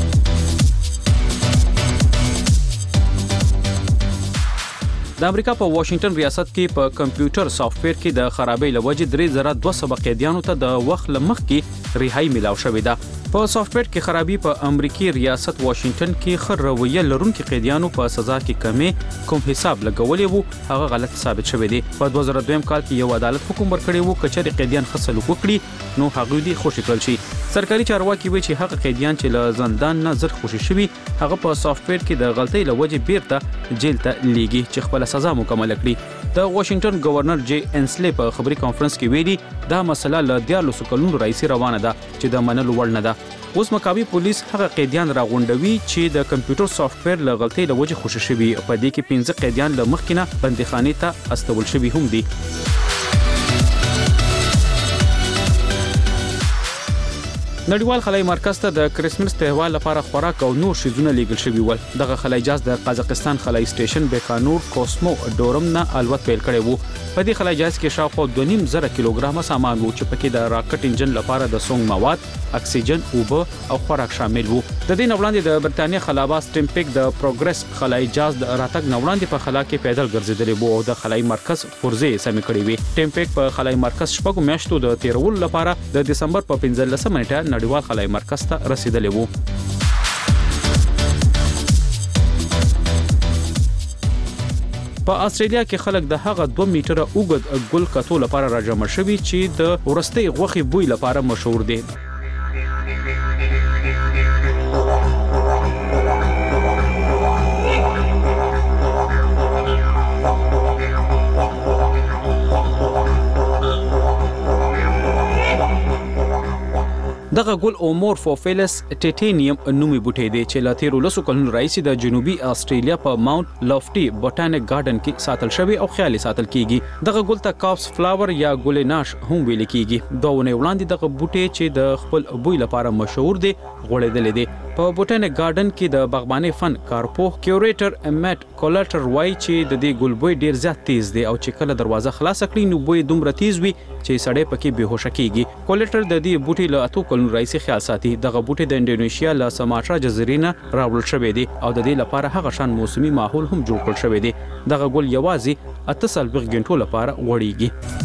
د امریکا په واشنگټن ریاست کې په کمپیوټر سافټویر کې د خرابۍ لوجې درې زره دوه سوه قیدیانو ته د وخت لمخ کې رهایی ملاو شوې ده. په سافټویر کې خرابي په امریکای ریاست واشنگټن کې خر رویه لرونکو قیدیانو په سزا کې کمی کوم حساب لګولې وو هغه غلط ثابت شوی دی. په دوه زره دوه کال کې یو عدالت حکم ورکړی وو کچې قیدیان خصل وکړي نو هغه دي خوشی کړل شي. سرکاري چارواکي وایي چې هغه قیدیان چې له زندان نه زر خوشی شوي هغه په سافټویر کې د غلطۍ لوجې بیرته جیل ته لیږي چې خپل سزا مکمل کړي. د واشنگټن گورنر جی انسلی په خبري کانفرنس کې ویلي دا مسله له دیارلسو کلونو راځي روانه ده چې د منلو وړ نه ده. اوس مقابي پولیس هغه قیدیان راغونډوي چې د کمپیوټر سافټویر له غلطۍ لوجې خوشی شوي. په دې کې پنځه قیدیان له مخکینه بندیخانې ته استول شوي هم دي. نړیوال خلای مرکز ته د کریسمس تهوار لپاره خوراک او نور شیزونه لیږل شوي ول. دغه خلای جهاز د قزاقستان خلای سټیشن بیکانور کوسمو ډورم نه الوت پیل کړی وو. په دې خلای جهاز کې شاوخوا دوه نیم زره کیلوګرام سامان وو چې پکې د راکټ انجن لپاره د سونګ مواد، اکسیجن، اوبه او خوراک شامل وو. د دې نوړاندې د برتانیا خلاباز ټیمپیک د پروګرس خلای جهاز د راتګ نوړاندې په خلا کې پیدل ګرځیدلی وو او د خلای مرکز پرزې سمې کړې وي. ټیمپیک په خلای مرکز شپږ میاشتو د تیرولو لپاره د دسمبر په پنځلسمه نیټه نړیوال خلای مرکز ته رسیدلی وو. په استرالیا کې خلک د هغه دوه میټره اوږد ګل کتو لپاره راجمع شوي چې د ورستۍ غوښې بوی لپاره مشهور دي. دغه ګل اومورفوفیلس ټیټینیم نومي بوټی دی چې لا تیرو لسو کلونو راهیسې د جنوبي استرالیا په ماونټ لافټي بوټانیک ګارډن کې ساتل شوی او خیالي ساتل کیږي. دغه ګل ته کاپس فلاور یا ګل ناش هم ویل کیږي. دوه ونې وړاندې دغه بوټی چې د خپل بوی لپاره مشهور دی غوړېدل دي. په بوټانیک ګارډن کې د باغباني فن کارپوه کیوریټر امیټ کولټر وای چې د دې ګل بوی ډیر زیات تیز دی او چې کله دروازه خلاص کړي نو بوی دومره تیز وي چې سړی پکې بهوشه کیږي. کولټر د دې بوټي له اتو کلونو راځي خیال ساتي. دغه بوټي د انډونیشیا له سماټرا جزیرې نه راوړل شوی دی او د دې لپاره هغه شان موسمي ماحول هم جوړ کړل شوی دی. دغه ګل یوازې اته سلبغ غنټو لپاره وړيږي.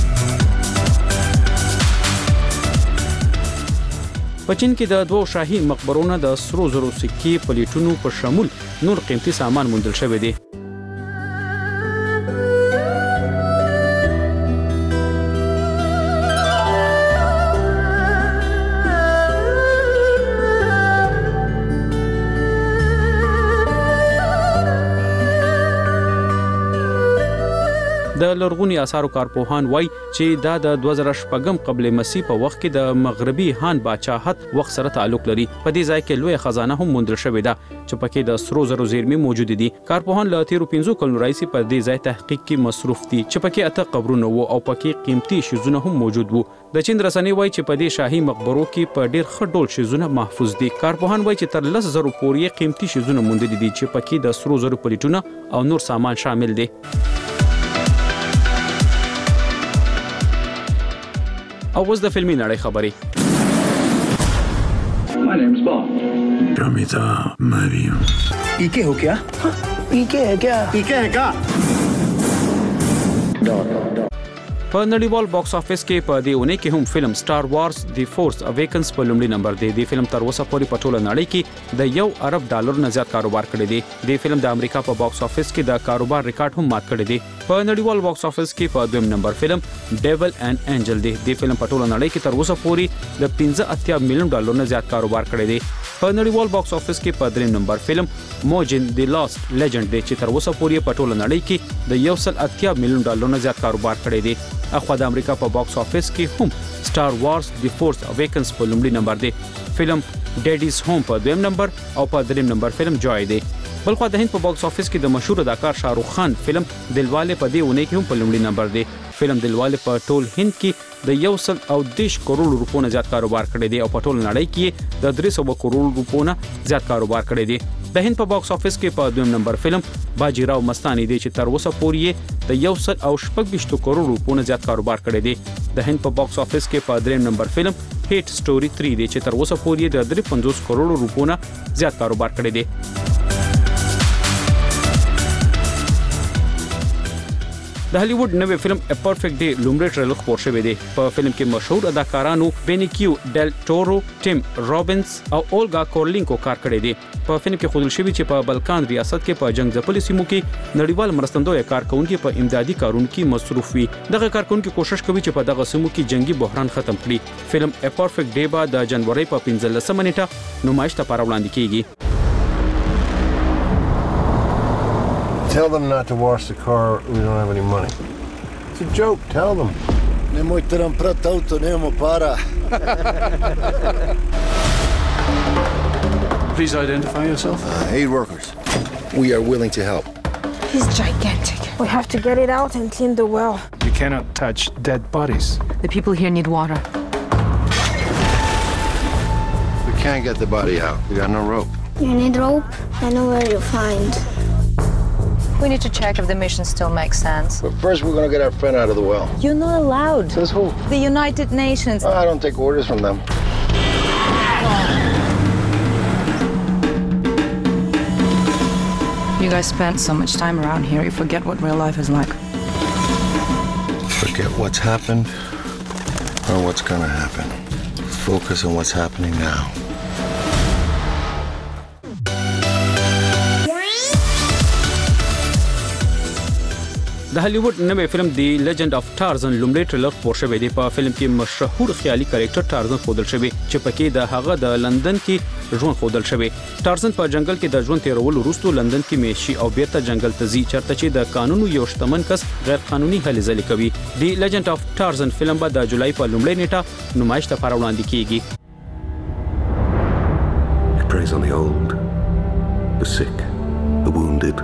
په چین کې د دوه شاهي مقبرونو د سرو زرو سکې پلیټونو په شمول نور قیمتي سامان موندل شوی دی. د لرغونی آثارو کارپوهان وای چې دا د دوه زره شپږم قبل مسیح په وخت کې د مغربي هان بادشاہت وخت سره تعلق لري. په دې ځای کې لوی خزانه هم موندل شوې ده چې پکې د سرو زرو زیرمې موجود دي. کارپوهان له تیرو پنځو کلونو راځي په دې ځای تحقیق کې مصروف دي چې پکې اته قبرونه وو او پکې قیمتي شیزونه هم موجود وو. د چین رسنۍ وای چې په دې شاهي مقبرو کې په ډیر ښه ډول شیزونه محفوظ دي. کارپوهان وای چې تر لس زره پورې قیمتي شیزونه موندل دي چې پکې د سرو زرو پلیټونه او نور سامان شامل دي. او اوس د فلمي نړۍ خبرې. My name's Bond. Ramita Mariam. पीके हो क्या? पीके है क्या? पीके है क्या? په نړیوال باکس افیس کې په دې ونه کې هم فلم سٹار وارز دی فورس اویکنز په لومړي نمبر دی. د فلم تر اوسه پورې په ټوله نړۍ کې د یو ارب ډالر نه زیات کاروبار کړی دی. د فلم د امریکا په باکس افیس کې د کاروبار ریکارډ هم مات کړی دی. په نړیوال باکس افیس کې په دویم نمبر فلم ډیول اینڈ انجل دی. د فلم په ټوله نړۍ کې تر اوسه پورې د پنځه اتیا میلیون ډالر نه زیات کاروبار کړی دی. په نړیوال باکس افیس کې په دریم نمبر فلم موجن دی لاست لیجند دی چې تر اوسه پورې په ټوله نړۍ کې د یو سل اتیا میلیون ډالر نه زیات کاروبار کړی دی. اخوا د امریکا په باکس افیس کې هم سٹار وارز دی فورس اویکنز په لومړي نمبر دی. فلم ډیډیز هوم په دویم نمبر او په دریم نمبر فلم جوای دی. بلخو د هند په باکس افیس کې د مشهور اداکار شاهرخ خان فلم دلواله په دې ونه کې هم په لومړي نمبر دی. فلم دلواله په ټول هند کې د یو سل او دیش کروڑ روپو نه زیات کاروبار کړی دی او په ټول نړۍ کې د درې سوه کروڑ روپو نه زیات کاروبار کړی دی. د هند په باکس افیس کې په دویم نمبر فلم باجی راو مستانی دی چې تر اوسه پورې د یو سل او شپږ ویشت کروڑ روپو نه زیات کاروبار کړی دی. د هند په باکس افیس کې په دریم نمبر فلم هیټ سټوري درې دی چې تر اوسه پورې د درې پنځوس کروڑ روپو نه زیات کاروبار کړی دی. د هالیوډ نوې فلم ا پرفیکټ ډے لومړی ټریلر خپور شوی دی. په فلم کې مشهور اداکارانو بینیکیو ډل ټورو، ټیم رابنز او اولګا کورلینکو کار کړی دی. په فلم کې ښودل شوی چې په بلکان ریاست کې په جنگ ځپلو سیمو کې نړیوال مرستندوی کارکونکي په امدادي کارونو کې مصروف وي. دغه کارکونکي کوشش کوي چې په دغه سیمو کې جنگي بحران ختم کړي. فلم ا پرفیکټ ډے به د جنوري په پنځلسمه نیټه نمایش ته وړاندې کیږي. Tell them not to wash the car. We don't have any money. It's a joke. Tell them. Nemojte nam prati auto, nemamo para. Please identify yourself. Uh, aid workers. We are willing to help. He's gigantic. We have to get it out and clean the well. You cannot touch dead bodies. The people here need water. Can't get the body out. We got no rope. You need rope? I know where you'll find. We need to check if the mission still makes sense. But first, we're gonna get our friend out of the well. You're not allowed. Says who? The United Nations. I don't take orders from them. You guys spent so much time around here, you forget what real life is like. Forget what's happened or what's gonna happen. Focus on what's happening now. د هالیوډ نوې فلم دی لیجند اف ټارزن لومړی ټریلر خپور شوی دی. په فلم کې مشهور خیالي کریکټر ټارزن ښودل شوی چې پکې د هغه د لندن کې ژوند ښودل شوی. ټارزن په جنگل کې د ژوند تیرولو وروسته لندن کې میشي او بیرته جنگل ته ځي چرته چې د قانونو یو شتمن کس غیر قانوني هلې ځلې کوي. دی لیجند اف ټارزن فلم به د جولای په لومړۍ نیټه نمایش لپاره وړاندې کیږي. It preys on the old, the sick, the wounded.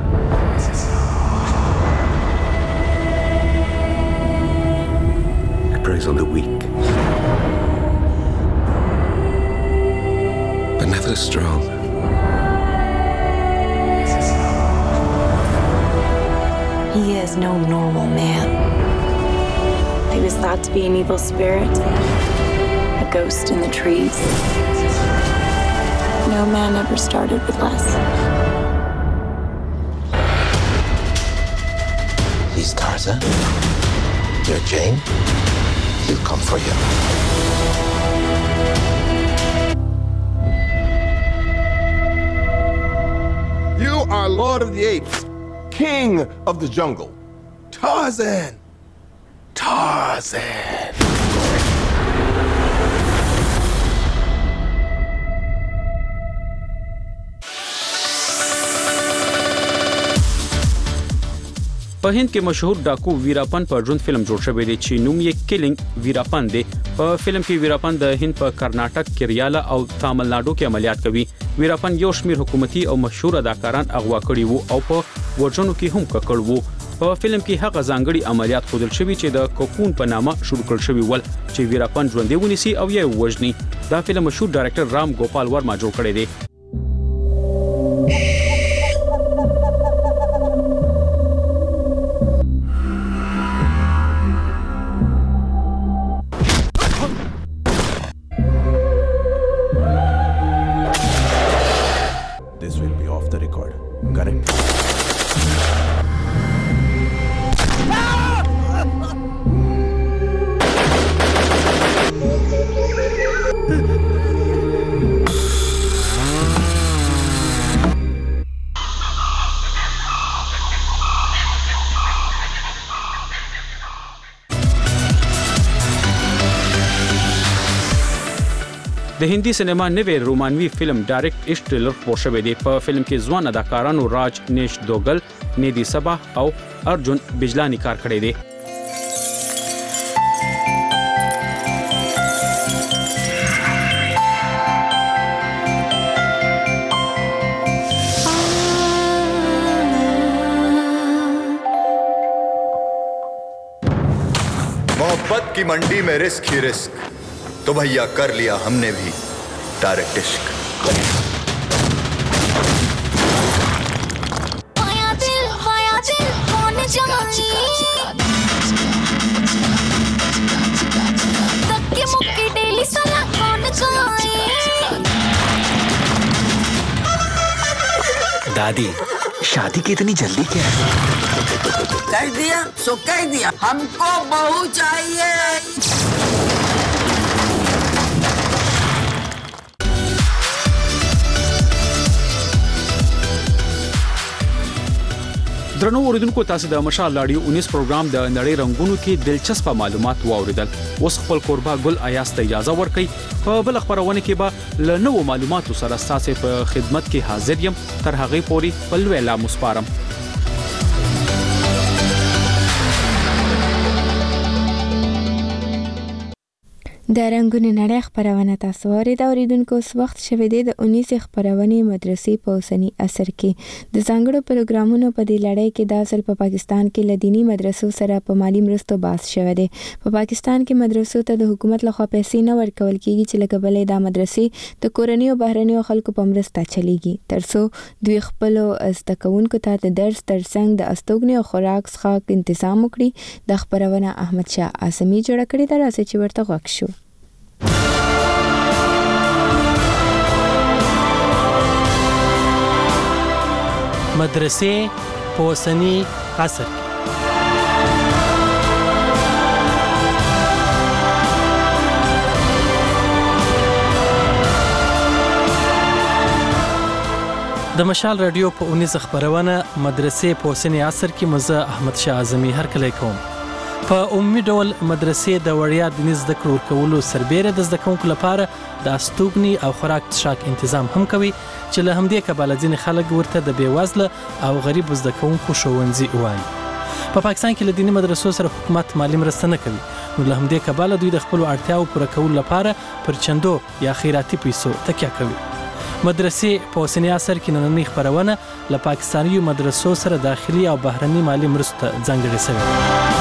Preys on the weak, but never the strong. He is no normal man. He was thought to be an evil spirit, a ghost in the trees. No man ever started with less. He's Tarzan. You're Jane. He'll come for you. You are Lord of the Apes, King of the Jungle. Tarzan! Tarzan! په هند کې مشهور ډاکو ویراپن په ژوند فلم جوړ شوی دی چې نوم یې کیلینګ ویراپن دی. په فلم کې ویراپن د هند په کرناټک، کیرالا او تامل ناډو کې عملیات کوي. ویراپن یو شمیر حکومتي او مشهور اداکاران اغوا کړي وو او په وژنو کې هم ککړ وو. په فلم کې هغه ځانګړي عملیات خودل شوی چې د کوکون په نامه شروع کړل شوی ول چې ویراپن ژوندې ونیسي او یې وژني. دا فلم مشهور ډایرکټر رام ګوپال ورما جوړ کړی دی. This will be off the record, correct? د هندي سینما نوې رومانوي فلم ډایرکټ ایش ټریلر خپور شوی دی. په فلم کې ځوان اداکارانو راج نیش دوګل، نیدی سبا او ارجن بجلانی کار کړی دی. मोहब्बत की मंडी में रिस्क ही रिस्क तो भैया कर लिया हमने भी डायरेक्ट इश्क. माया दिल माया दिल कौन जानी धक्के मुक्के डेली साला कौन जाए. दादी, शादी की इतनी जल्दी क्या है? कह दिया सो कह दिया, हमको बहू चाहिए. درنو اوریدونکو، تاسو د مشال لاډیو انیس پروګرام د نړۍ رنگونو کې دلچسپ معلومات واوریدل. اوس خپل کوربه ګل ایاس ته اجازه ورکړئ. په بل خبرونه کې به له نوو معلوماتو سره تاسو په خدمت کې حاضر یم. تر هغه پورې په لویلا مسپارم. د رنگونو نړۍ خبرونه تاسو اورئ دا اوریدونکو اوس وخت شوه دی د اونیسې خبرونې مدرسې په اوسنی عصر کې د ځانګړو پروګرامونو په دې لړۍ کې د اصل په پاکستان کې لدینی مدرسو سره په مالی مرستو باس شوه دی په پاکستان کې مدرسو ته د حکومت لخوا پیسې نه ورکول کیږي چې لکه بلې د مدرسې د کورنۍ او بهرنیو خلکو په مرسته چلیږي ترڅو دوی خپل زده کوونکو ته د درس ترڅنګ د استوګنې او خوراک څخه تنظیم وکړي د خبرونه احمد شاه اعظمي جوړ کړی دا راځي چې ورته غوښ شو مدرسې په اوسني عصر کې د مشال رادیو په اونیز خبرونه مدرسې په اوسني عصر کې مزه احمد شاه اعظمي هر کله کوم په عمومي ډول مدرسې د وړیا دیني زده کړو ورکولو سربېره د زده کوونکو لپاره د استوګنې او خوراک څښاک تنظیم هم کوي چې له همدې کبله ځینې خلک ورته د بېوزله او غریب زده کوونکو ښوونځي وایي په پاکستان کې له دیني مدرسو سره حکومت مالی مرسته نه کوي نو له همدې کبله دوی د خپلو اړتیاو پوره کولو لپاره پر چندو یا خیراتي پیسو تکیه کوي مدرسې په اوسني عصر کې نننۍ خبرونه له پاکستاني مدرسو سره داخلي او بهرني مالی مرستو ته ځانګړې شوې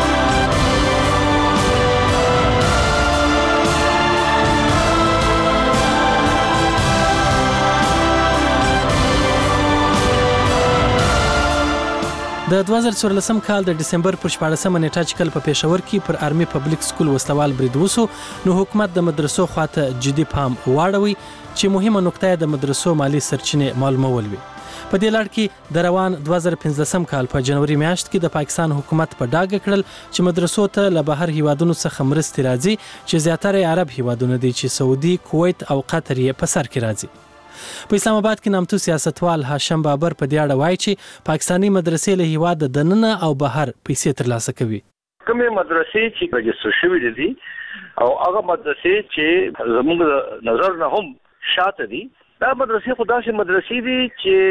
د دوه زره څوارلسم کال د دسمبر پر شپاړسمه نیټه چې کله په پېښور کې پر آرمي پبلک سکول وسلوال برید وسو نو حکومت د مدرسو خواته جدي پام واړوي چې مهمه نقطه د مدرسو مالی سرچینې معلومول وي په دې لړ کې د روان دوه زره پنځلسم کال په جنوري میاشت کې د پاکستان حکومت په ډاګه کړل چې مدرسو ته له بهر هیوادونو څخه مرستې راځي چې زیاتره عرب هیوادونه دي چې سعودي، کویت او قطر یې په سر کې راځي په اسلام آباد کې نامتو سیاستوال هاشم بابر په دې اړه وایي چې پاکستاني مدرسې له هیواد د دننه او بهر پیسې ترلاسه کوي کومې مدرسې چې رجستر شوي دي او هغه مدرسې چې زموږ نظر نه هم شاته دي دا مدرسې خو داسې مدرسې دي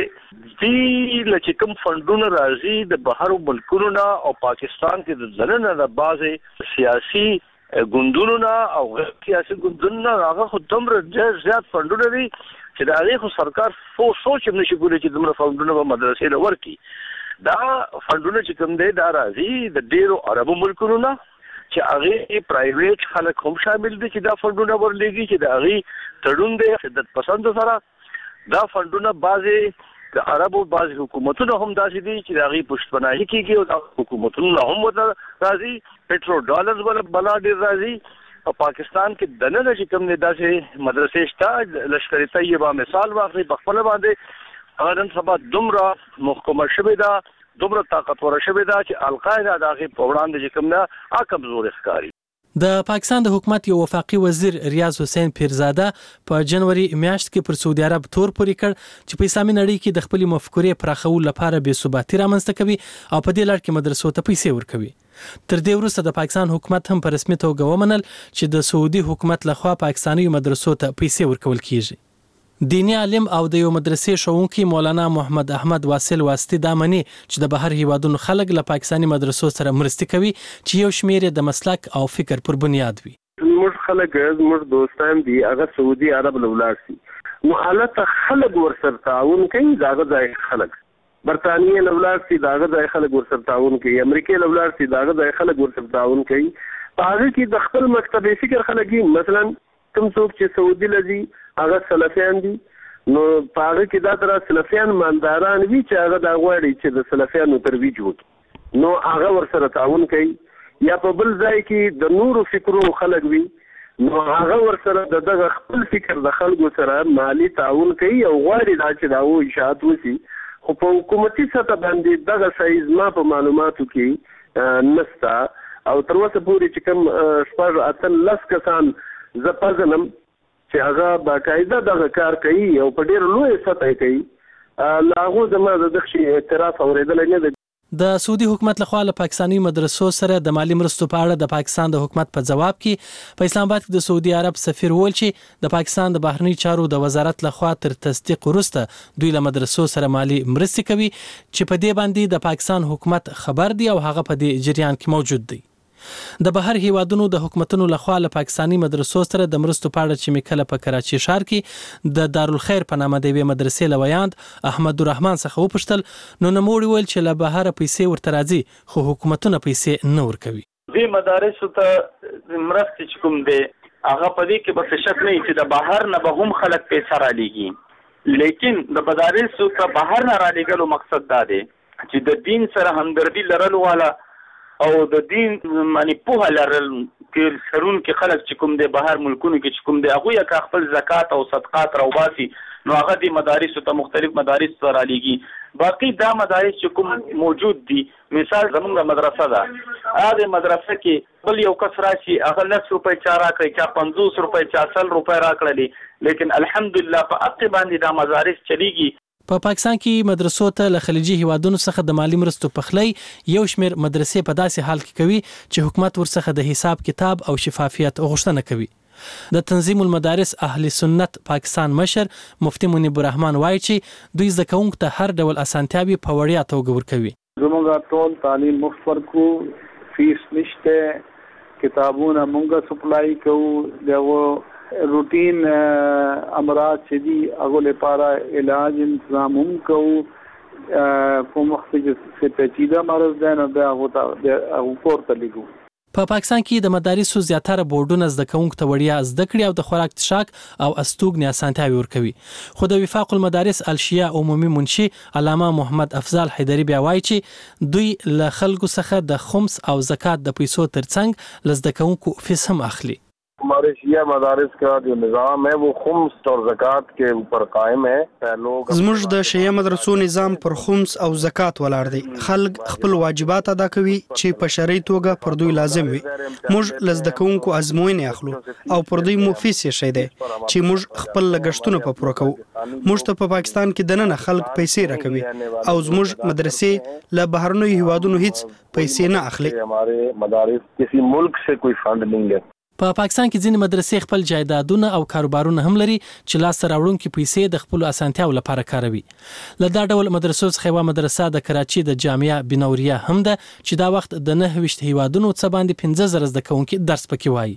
چې دوی له چې کوم فنډونه راځي د بهرو ملکونو نه او پاکستان کې د دننه د بعضې سیاسي ګوندونو نه او غیر سیاسي ګوندونو نه هغه خو دومره ډېر زیات فنډونه دي چې د هغې خو سرکار فو سوچ هم نشي کولی چې دومره فنډونه به مدرسې له ورکړي دا فنډونه چې کوم دی دا راځي د ډېرو عربو ملکونو نه چې هغې پرایویټ خلک هم شامل دي چې دا فنډونه ورلېږي چې د هغې تړون دی شدت پسندو سره دا فنډونه بعضې د عربو بعضې حکومتونه هم داسې دي چې د هغې پشتپناهي کېږي او د حکومتونو هم ورته راځي پټرو ډالرز بلا ډېر راځي په پاکستان کې دننه چې کوم نه داسې مدرسې شته لشکر طیبه مثال واخلي په خپل باندې هغه نن سبا دومره محکومه شوې ده دومره طاقتوره شوې ده چې القاعده د هغې په وړاندې چې کوم نه هغه کمزورې ښکاري د پاکستان د حکومت یو وفاقي وزیر ریاض حسین پیرزاده په جنوري میاشت کې پر سعودي عرب تور پورې کړ چې په اسلامي نړۍ کې د خپل مفکورې پراخولو لپاره بې ثباتي رامنځته کوي او په دې لړ کې مدرسو ته پیسې ورکوي تر دې وروسته د پاکستان حکومت هم په رسمي توګه ومنل چې د سعودي حکومت لخوا پاکستاني مدرسو ته پیسې ورکول کیږي دینی عالم او د یو مدرسې ښوونکی مولانا محمد احمد واصل واسطي دا مني چې د بهر هیوادونو خلک له پاکستاني مدرسو سره مرستې کوي چې یو شمېر د مسلک او فکر پر بنیاد وي موږ خلک موږ دوستان دي هغه سعودي عرب له ولاړ شي نو حالت خلک ورسره تعاون کوي دا غځای خلک برتانیې له ولاړ شي دا غځای خلک ورسره تعاون کوي امریکای له ولاړ شي دا غځای خلک ورسره تعاون کوي په هغه کې د خپل مکتبي فکر خلک مثلا کوم څوک چې سعودي لذي هغه سلفیان دي نو په هغه کې دا تر سلفیان مالداران وي چې هغه دا غواړي چې د سلفیانو ترویج وکړي نو هغه ورسره تعاون کوي یا په بل ځای کې د نورو فکرو خلک وي نو هغه ورسره د دغه خپل فکر د خلکو سره مالی تعاون کوي او غواړي دا چې دا و اشاعت وشي خو په حکومتي سطح باندې دغه سایز ما په معلوماتو کې نسته او تر اوسه پورې چې کوم شپږ اتل لس کسان زه پزنم چې هغه باقاعده دغه کار کوي او په ډېر لوی سطح کوي له هغو زما د دغه شي اعتراف اورېدلی نه دی د سعودي حکومت لخوا له پاکستاني مدرسو سره د مالی مرستو په اړه د پاکستان د حکومت په جواب کې په اسلام آباد کې د سعودي عرب سفیر وویل چې د پاکستان د بهرنی چارو د وزارت لخوا تر تصدیق وروسته دوی له مدرسو سره مالی مرستې کوي چې په دې باندې د پاکستان حکومت خبر دی او هغه په دې جریان کې موجود دی د بهر هیوادونو د حکومتونو لخوا له پاکستانی مدرسو سره د مرستو په اړه چې مکله په کراچي ښار کې د دارالخیر په نامه د یوې مدرسې لویاند احمد الرحمن څخه وپوښتل نو نوموړي ویل چې له بهر پیسې ورته راځي خو حکومتونه پیسې نه ورکوي. دې مدارسو ته مرستې چې کوم دی هغه په دې کې به شک نه چې د بهر نه به هم خلک پیسې را لېږي، لیکن د مدارسو ته بهر نه را لېږلو مقصد دا دی چې د دین سره همدردي لرلو والا او د دین معنی په لرل کې سرون کې خلک چې کوم دی بهر ملکونو کې چې کوم دی هغه یا خپل زکات او صدقات راوباسي نو هغه د مدارسو ته مختلف مدارس سره لېږي. باقي دا مدارس چې کوم موجود دي مثال زمونږ مدرسه ده هغه مدرسه کې بل یو کس راشي هغه لس روپۍ چا راکړي چا پنځوس روپۍ چا سل روپۍ راکړلې لیکن الحمدلله په حق باندې دا مدارس چلیږي. په پا پاکستان کې مدرسو ته له خلیجي هیوادونو څخه د مالی مرستو پخلی یو شمیر مدرسې په داسې حال کې کوي چې حکومت ورڅخه د حساب کتاب او شفافیت غوښتنه کوي. د تنظیم المدارس اهل سنت پاکستان مشر مفتی منیب الرحمن وایي چې دوی زده کوونکو ته هر ډول اسانتیاوي په وړیا توګه ورکوي. زموږ ټول تعلیم مفت کو فیس نشته کتابونه مونږه سپلای کوو دغه روټین امراض چې دي هغه لپاره علاج انتظام هم کوو په وخت کې پیچیده مرض ده نو دا هغه پورته لګو. په پاکستان کې د مدارسو زیاتره بورډونه زده کوونکو ته وړیا زده کړې او د خوراک تشاک او استوګنې اسانتیاوي ورکوي. خو د وفاق المدارس الشیا عمومي منشي علامه محمد افضل حیدری بیا وایي چې دوی له خلکو څخه د خمس او زکات د پیسو ترڅنګ له زده کوونکو فیس هم اخلي. हमारे शिया मदारिस का जो निज़ाम है वो खुम्स और ज़कात के ऊपर कायम है. زموږ د شیعه مدرسو نظام پر خمس او زکات ولاړ دی. خلک خپل واجبات ادا کوي چې په شرعي توګه پر دوی لازم وي. موږ لزده کوونکو ازموینې اخلو او پر دوی مو فیس یې شي دی چې موږ خپل لګښتونه په پوره کوو. موږ ته په پاکستان کې دننه خلک پیسې راکوي او زموږ مدرسې له بهرنیو هیوادونو هیڅ پیسې نه اخلي. हमारे मदारिस किसी मुल्क से कोई फंड नहीं है. په پاکستان کې ځینې مدرسې خپل جایدادونه او کاروبارونه هم لري چې لاس راوړونکي پیسې د خپل اسانتیاو لپاره کاروي. له دا ډول مدرسو څخه یوه مدرسه د کراچي د جامعه بنوريه هم ده چې دا وخت د نهه ویشت هیوادونو څخه باندې پنځه زره زده کوونکي درس پکې وایي.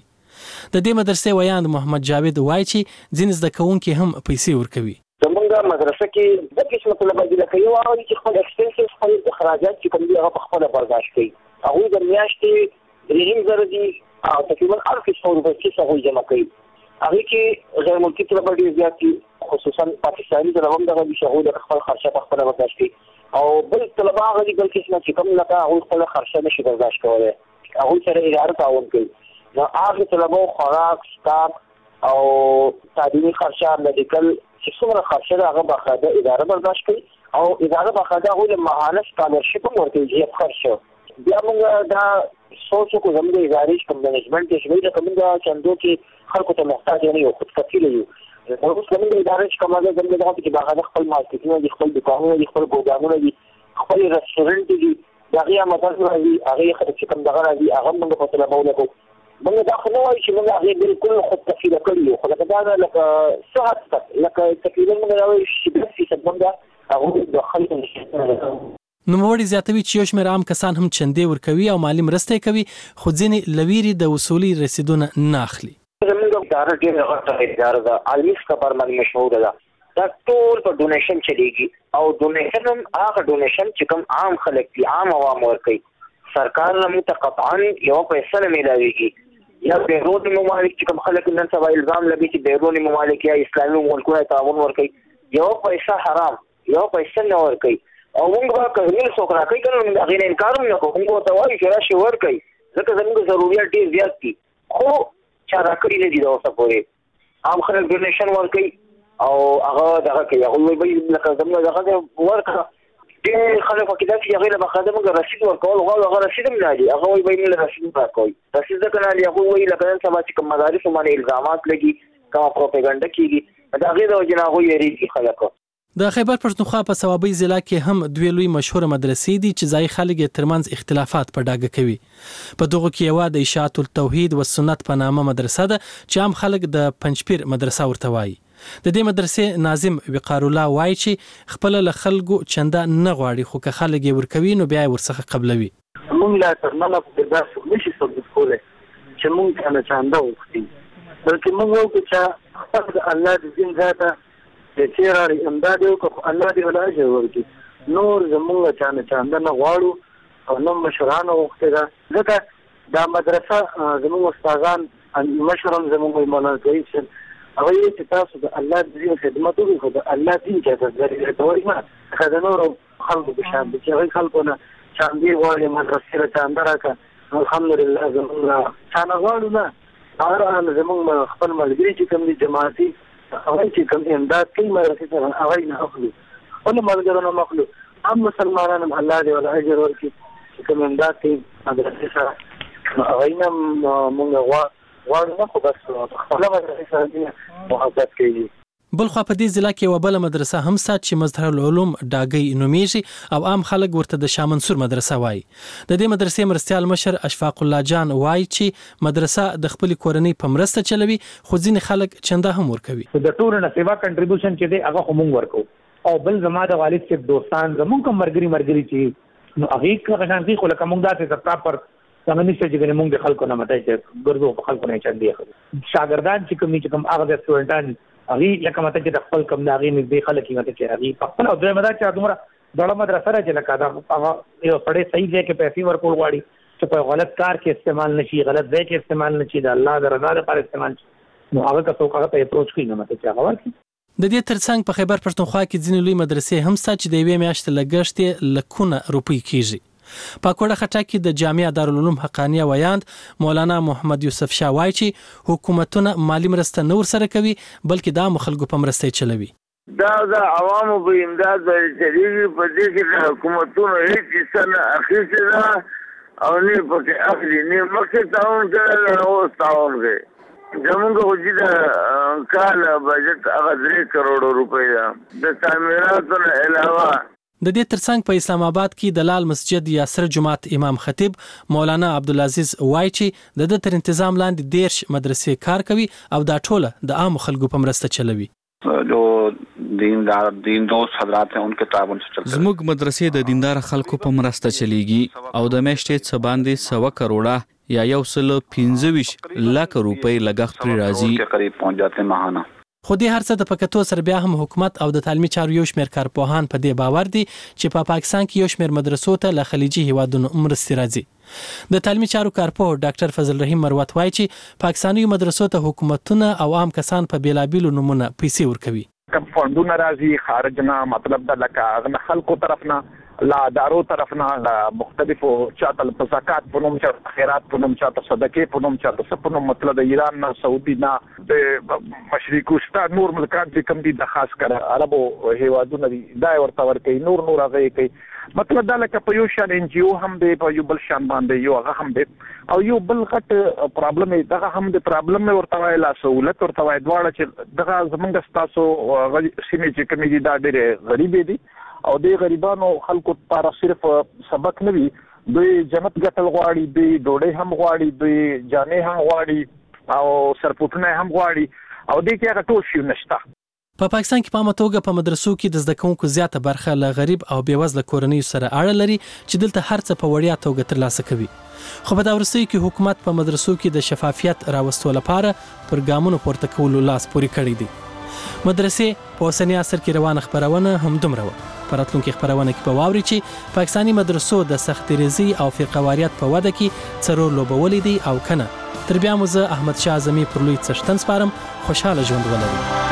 د دې مدرسې ویاند محمد جاوید وایي چې ځینې زده کوونکي هم پیسې ورکوي. زمونږ مدرسه کې د قسمه طلبه دي لکه یو هغه چې خپل ایکسپنسز خپل اخراجات چې کوم دي هغه په خپل برداشت کوي. هغه د میاشتې دریم زره دي او تقریبا الف سو روپۍ چې څنګه جمع کوي. هغه کې غیر ملکي طلبه ډیر زیات دي خصوصا پاکستاني طلبه هم دغه شغل د خپل خرچه په خپل برداشت کوي او بل طلبه هغه دي بل قسمه چې کوم لکه هغه خپل خرچه نشي برداشت کولای هغه سره اداره تعاون کوي. نو هغه طلبه خوراک سٹاف او تعلیمي خرچه میډیکل چې څومره خرچه ده هغه باقاعده اداره برداشت کوي او اداره باقاعده هغه ماهانه سکالرشپ هم ورکوي چې خرچه بیا موږ دا سوچو کو زموږ ادارې کوم منیجمنت کې شوی دا کومه چندو کې خلکو ته محتاج نه یو خود کفیل یو. اوس کومه ادارې چې کومه زموږ دغه کې باغ خپل مارکیټینګ دي خپل دکانونه دي خپل ګودامونه دي خپل رستورانت دي دغه مدرسې راځي هغه خلک چې کوم دغه راځي هغه موږ په طلبه ولګو. موږ دا خو نه وایي چې موږ هغه بالکل خود کفیل کړی خو لکه دا لکه صحت لکه تقریبا موږ راوي چې د فیصد باندې هغه د خلکو نوموړي زیاتوي چې یو شمېر عام کسان هم چندې ورکوي او مالي مرسته کوي خو ځینې لویري د وصولي رسیدونه نه اخلي. زموږ اداره ډېره غټه اداره ده عالمي سفر باندې مشهوره ده. دا ټول په ډونیشن چلیږي او ډونیشن هم هغه ډونیشن چې کوم عام خلک دي عام عوام ورکوي. سرکار نه متقطعا یو پیسه نه میلاویږي یا بیروني ممالک چې کوم خلک نن سبا الزام لګي چې بیروني ممالک یا اسلامي ملکونه تعاون ورکوي یو پیسه حرام یو پیسه نه ورکوي او موږ به کله څوک راکړي کنه موږ هغه نه انکار نه کوو موږ ته وایي چې راشي ورکړي ځکه زموږ ضرورت ډیر زیات دي خو چا راکړي نه دي دا اوسه پورې عام خلک ډونیشن ورکړي او هغه دغه کوي هغه به لکه زموږ دغه ورکړه ډېر خلک وکړي چې هغه له بخاده موږ رسید ورکول غواړو هغه رسید هم نه دي هغه وایي به موږ رسید راکوي رسید ځکه نه دي هغه وایي لکه نن سبا چې کوم مدارس باندې الزامات لګي کومه پروپاګاندا کیږي دا هغه د وجه نه هغه یې خلک. د خیبر پښتونخوا په صوابۍ ضلع کې هم دوی لوی مشهوره مدرسې دي چې ځای خلک یې ترمنځ اختلافات په ډاګه کوي. په دغه کې یو د اشاعت التوحید و سنت په نامه مدرسه ده چې عام خلک د پنځپیر مدرسه ورته وایي. د دې مدرسې ناظم وقار الله وایي چې خپل له خلکو چنده نه غواړي خو که خلک یې ورکوي نو بیا یې ورڅخه قبلوي. موږ لا تر نن په داسې نشي ثبوت کولی چې موږ کنه چانده وکړي، بلکې موږ وکړو چې خپل د الله د دین ذاته د چیرې امداد وکړو، الله دې ولا اجر ورکړي. نور زموږ چانه چانده نه غواړو او نو مشرانو وخت ده، ځکه دا مدرسه زموږ استادان مشران زموږ مولانا کوي چې هغه چې تاسو د الله د دین خدمت وکړو، د الله دین چې تاسو درې ما خدای نور خلکو په شان چې هغه خلکو نه چاندي غواړي مدرسې را چانده راکړه. الحمدلله زموږ چانه غواړو نه، هغه زموږ خپل ملګري چې کوم دي جماعتي هغه چې کوم امداد کوي مدرسې ته هغه نه اخلو، خپل ملګرو نه اخلو. هم مسلمانان الله دې ولا اجر ورکړي چې کوم امداد کوي مدرسې سره هغه نه موږ غواړو نه، خو بس خپل مدرسې سره دې محبت کوي. بل خو په دې ضلع کې یو بل مدرسه هم سات چې مظهر العلوم ډاګي نومیږي او عام خلک ورته د شاه منصور مدرسه وایي. د دې مدرسې مرستيال مشر اشفاق الله جان وایي چې مدرسه د خپل کورنۍ په مرسته چلوي، خو ځینې خلک چنده هم ورکوي. د ټول نه سیوا کنټریبیوشن چې دی هغه هم ورکو، او بل زما د والد صاحب دوستان زمونږ کوم مرګري مرګري چې نو هغه کې غشانتي خو لکه موږ داسې پراپر څنګه نشي چې موږ د خلکو نه مټای چې ګرځو په خلکو نه چاندي شاګردان چې کوم چې کوم هغه د سټوډنټان هغه لکه مته چې د خپل کم داغي نږدې خلک یې مته چې هغه په خپل او دوی مدا چې دومره ډول مدرسه راځي لکه دا هغه یو سړی صحیح ځای کې پیسې ورکول غواړي چې په غلط کار کې استعمال نشي، غلط ځای کې استعمال نشي، د الله د رضا لپاره استعمال شي، نو هغه تاسو هغه ته اپروچ کوي نه مته چې هغه ورکړي. د دې ترڅنګ په خیبر پښتونخوا کې ځینې لوی مدرسې هم سات چې د یوې میاشتې لګښت لکونه روپۍ کیږي. په کوټه خټه کې د جامعه دارالعلوم حقانیه ویاند مولانا محمد یوسف شاه وایي چې حکومتونه مالی مرسته نه ورسره کوي بلکې د عام خلکو په مرسته چلوي. دا د عوامو په امداد باندې چلیږي، په دې کې د حکومتونو هیڅ څه نه اخیستې ده او نه پکې اخلي، نه مخکې تعاون کړی نه اوس تعاون کوي. زمونږ خو چې د کال بجټ هغه درې کروڑو روپۍ ده د تعمیراتو نه علاوه. د دې ترڅنګ په اسلام آباد کې د لال مسجد یا سره جماعت امام خطیب مولانا عبدالعزیز وایي چې د د تر تنظیم لاندې دیرش مدرسې کار کوي او دا ټوله د عام خلکو په مرسته چلوي. جو دیندار دین دوست حضرات ہیں ان کے تعاون سے چلتا ہے. زموږ مدرسې د دیندار خلکو په مرسته چلیږي او د میاشتې څه باندې سوا کروڑه یا یو سل پنځه ویشت لک روپۍ لګښت پرې راځي. قریب پہنچ جاتے ماهانه. خو دې هر څه د پکتو سره بیا هم حکومت او د تعلیمي چارو یو شمېر کارپوهان په دې باور دي چې په پا پاکستان کې یو شمېر مدرسو ته له خلیجي هیوادونو مرستې راځي. د تعلیمي چارو کارپوه ډاکټر فضل رحیم مروت وایي چې پاکستاني مدرسو ته حکومتونه او عام کسان په بیلابیلو نمونه پیسې ورکوي. کم فندونه راځي خارج نه، مطلب دا لکه خلکو طرف نه، لا دارو طرف نه، لا مختلفو چاته په زکات په نوم، چاته خیرات په نوم، چاته صدقې په نوم، چاته څه په نوم، مطلب د ایران نه، سعودي نه، د مشرق وسطا نور ملکان چې کوم دي د خاص کر عربو هیوادونه دي دا ورته ورکوي، نور نور هغه کوي. مطلب دا لکه په یو شان ان جی او هم دی، په یو بل شان باندې یو هغه هم دی، او یو بل غټ پرابلم دغه هم د پرابلم ورته وایي لا سہولت ورته وایي دواړه چې دغه زمونږ ستاسو سیمې چې کومې دي دا ډېرې غریبې دي او د غریبانو خلکو لپاره صرف سبق نه وي، دوی جنت ګټل غواړي، دوی ډوډۍ هم غواړي، دوی جامې هم غواړي او سرپوټونه هم غواړي او دې کې هغه ټول شی نشته. په پاکستان کې په عامه توګه په مدرسو کې د زده کوونکو زیاته برخه له غریب او بېوزله کورنیو سره اړه لري چې دلته هر څه په وړیا توګه ترلاسه کوي. خو په دا وروستیو کې حکومت په مدرسو کې د شفافیت راوستو لپاره پر ګامونو پورته کولو لاس پورې کړی دی. مدرسې په اوسني عصر کې روانه خپرونه هم دومره وه. په راتلونکي خپرونه کې به واوري چې پاکستاني مدرسو د سختریزي او فرقواریت په وده کې څه رول لوبولی دی او کنه. تر بیا مو زه احمد شاه اعظمي پر لوی څښتن سپارم. خوشحاله ژوند ولرئ.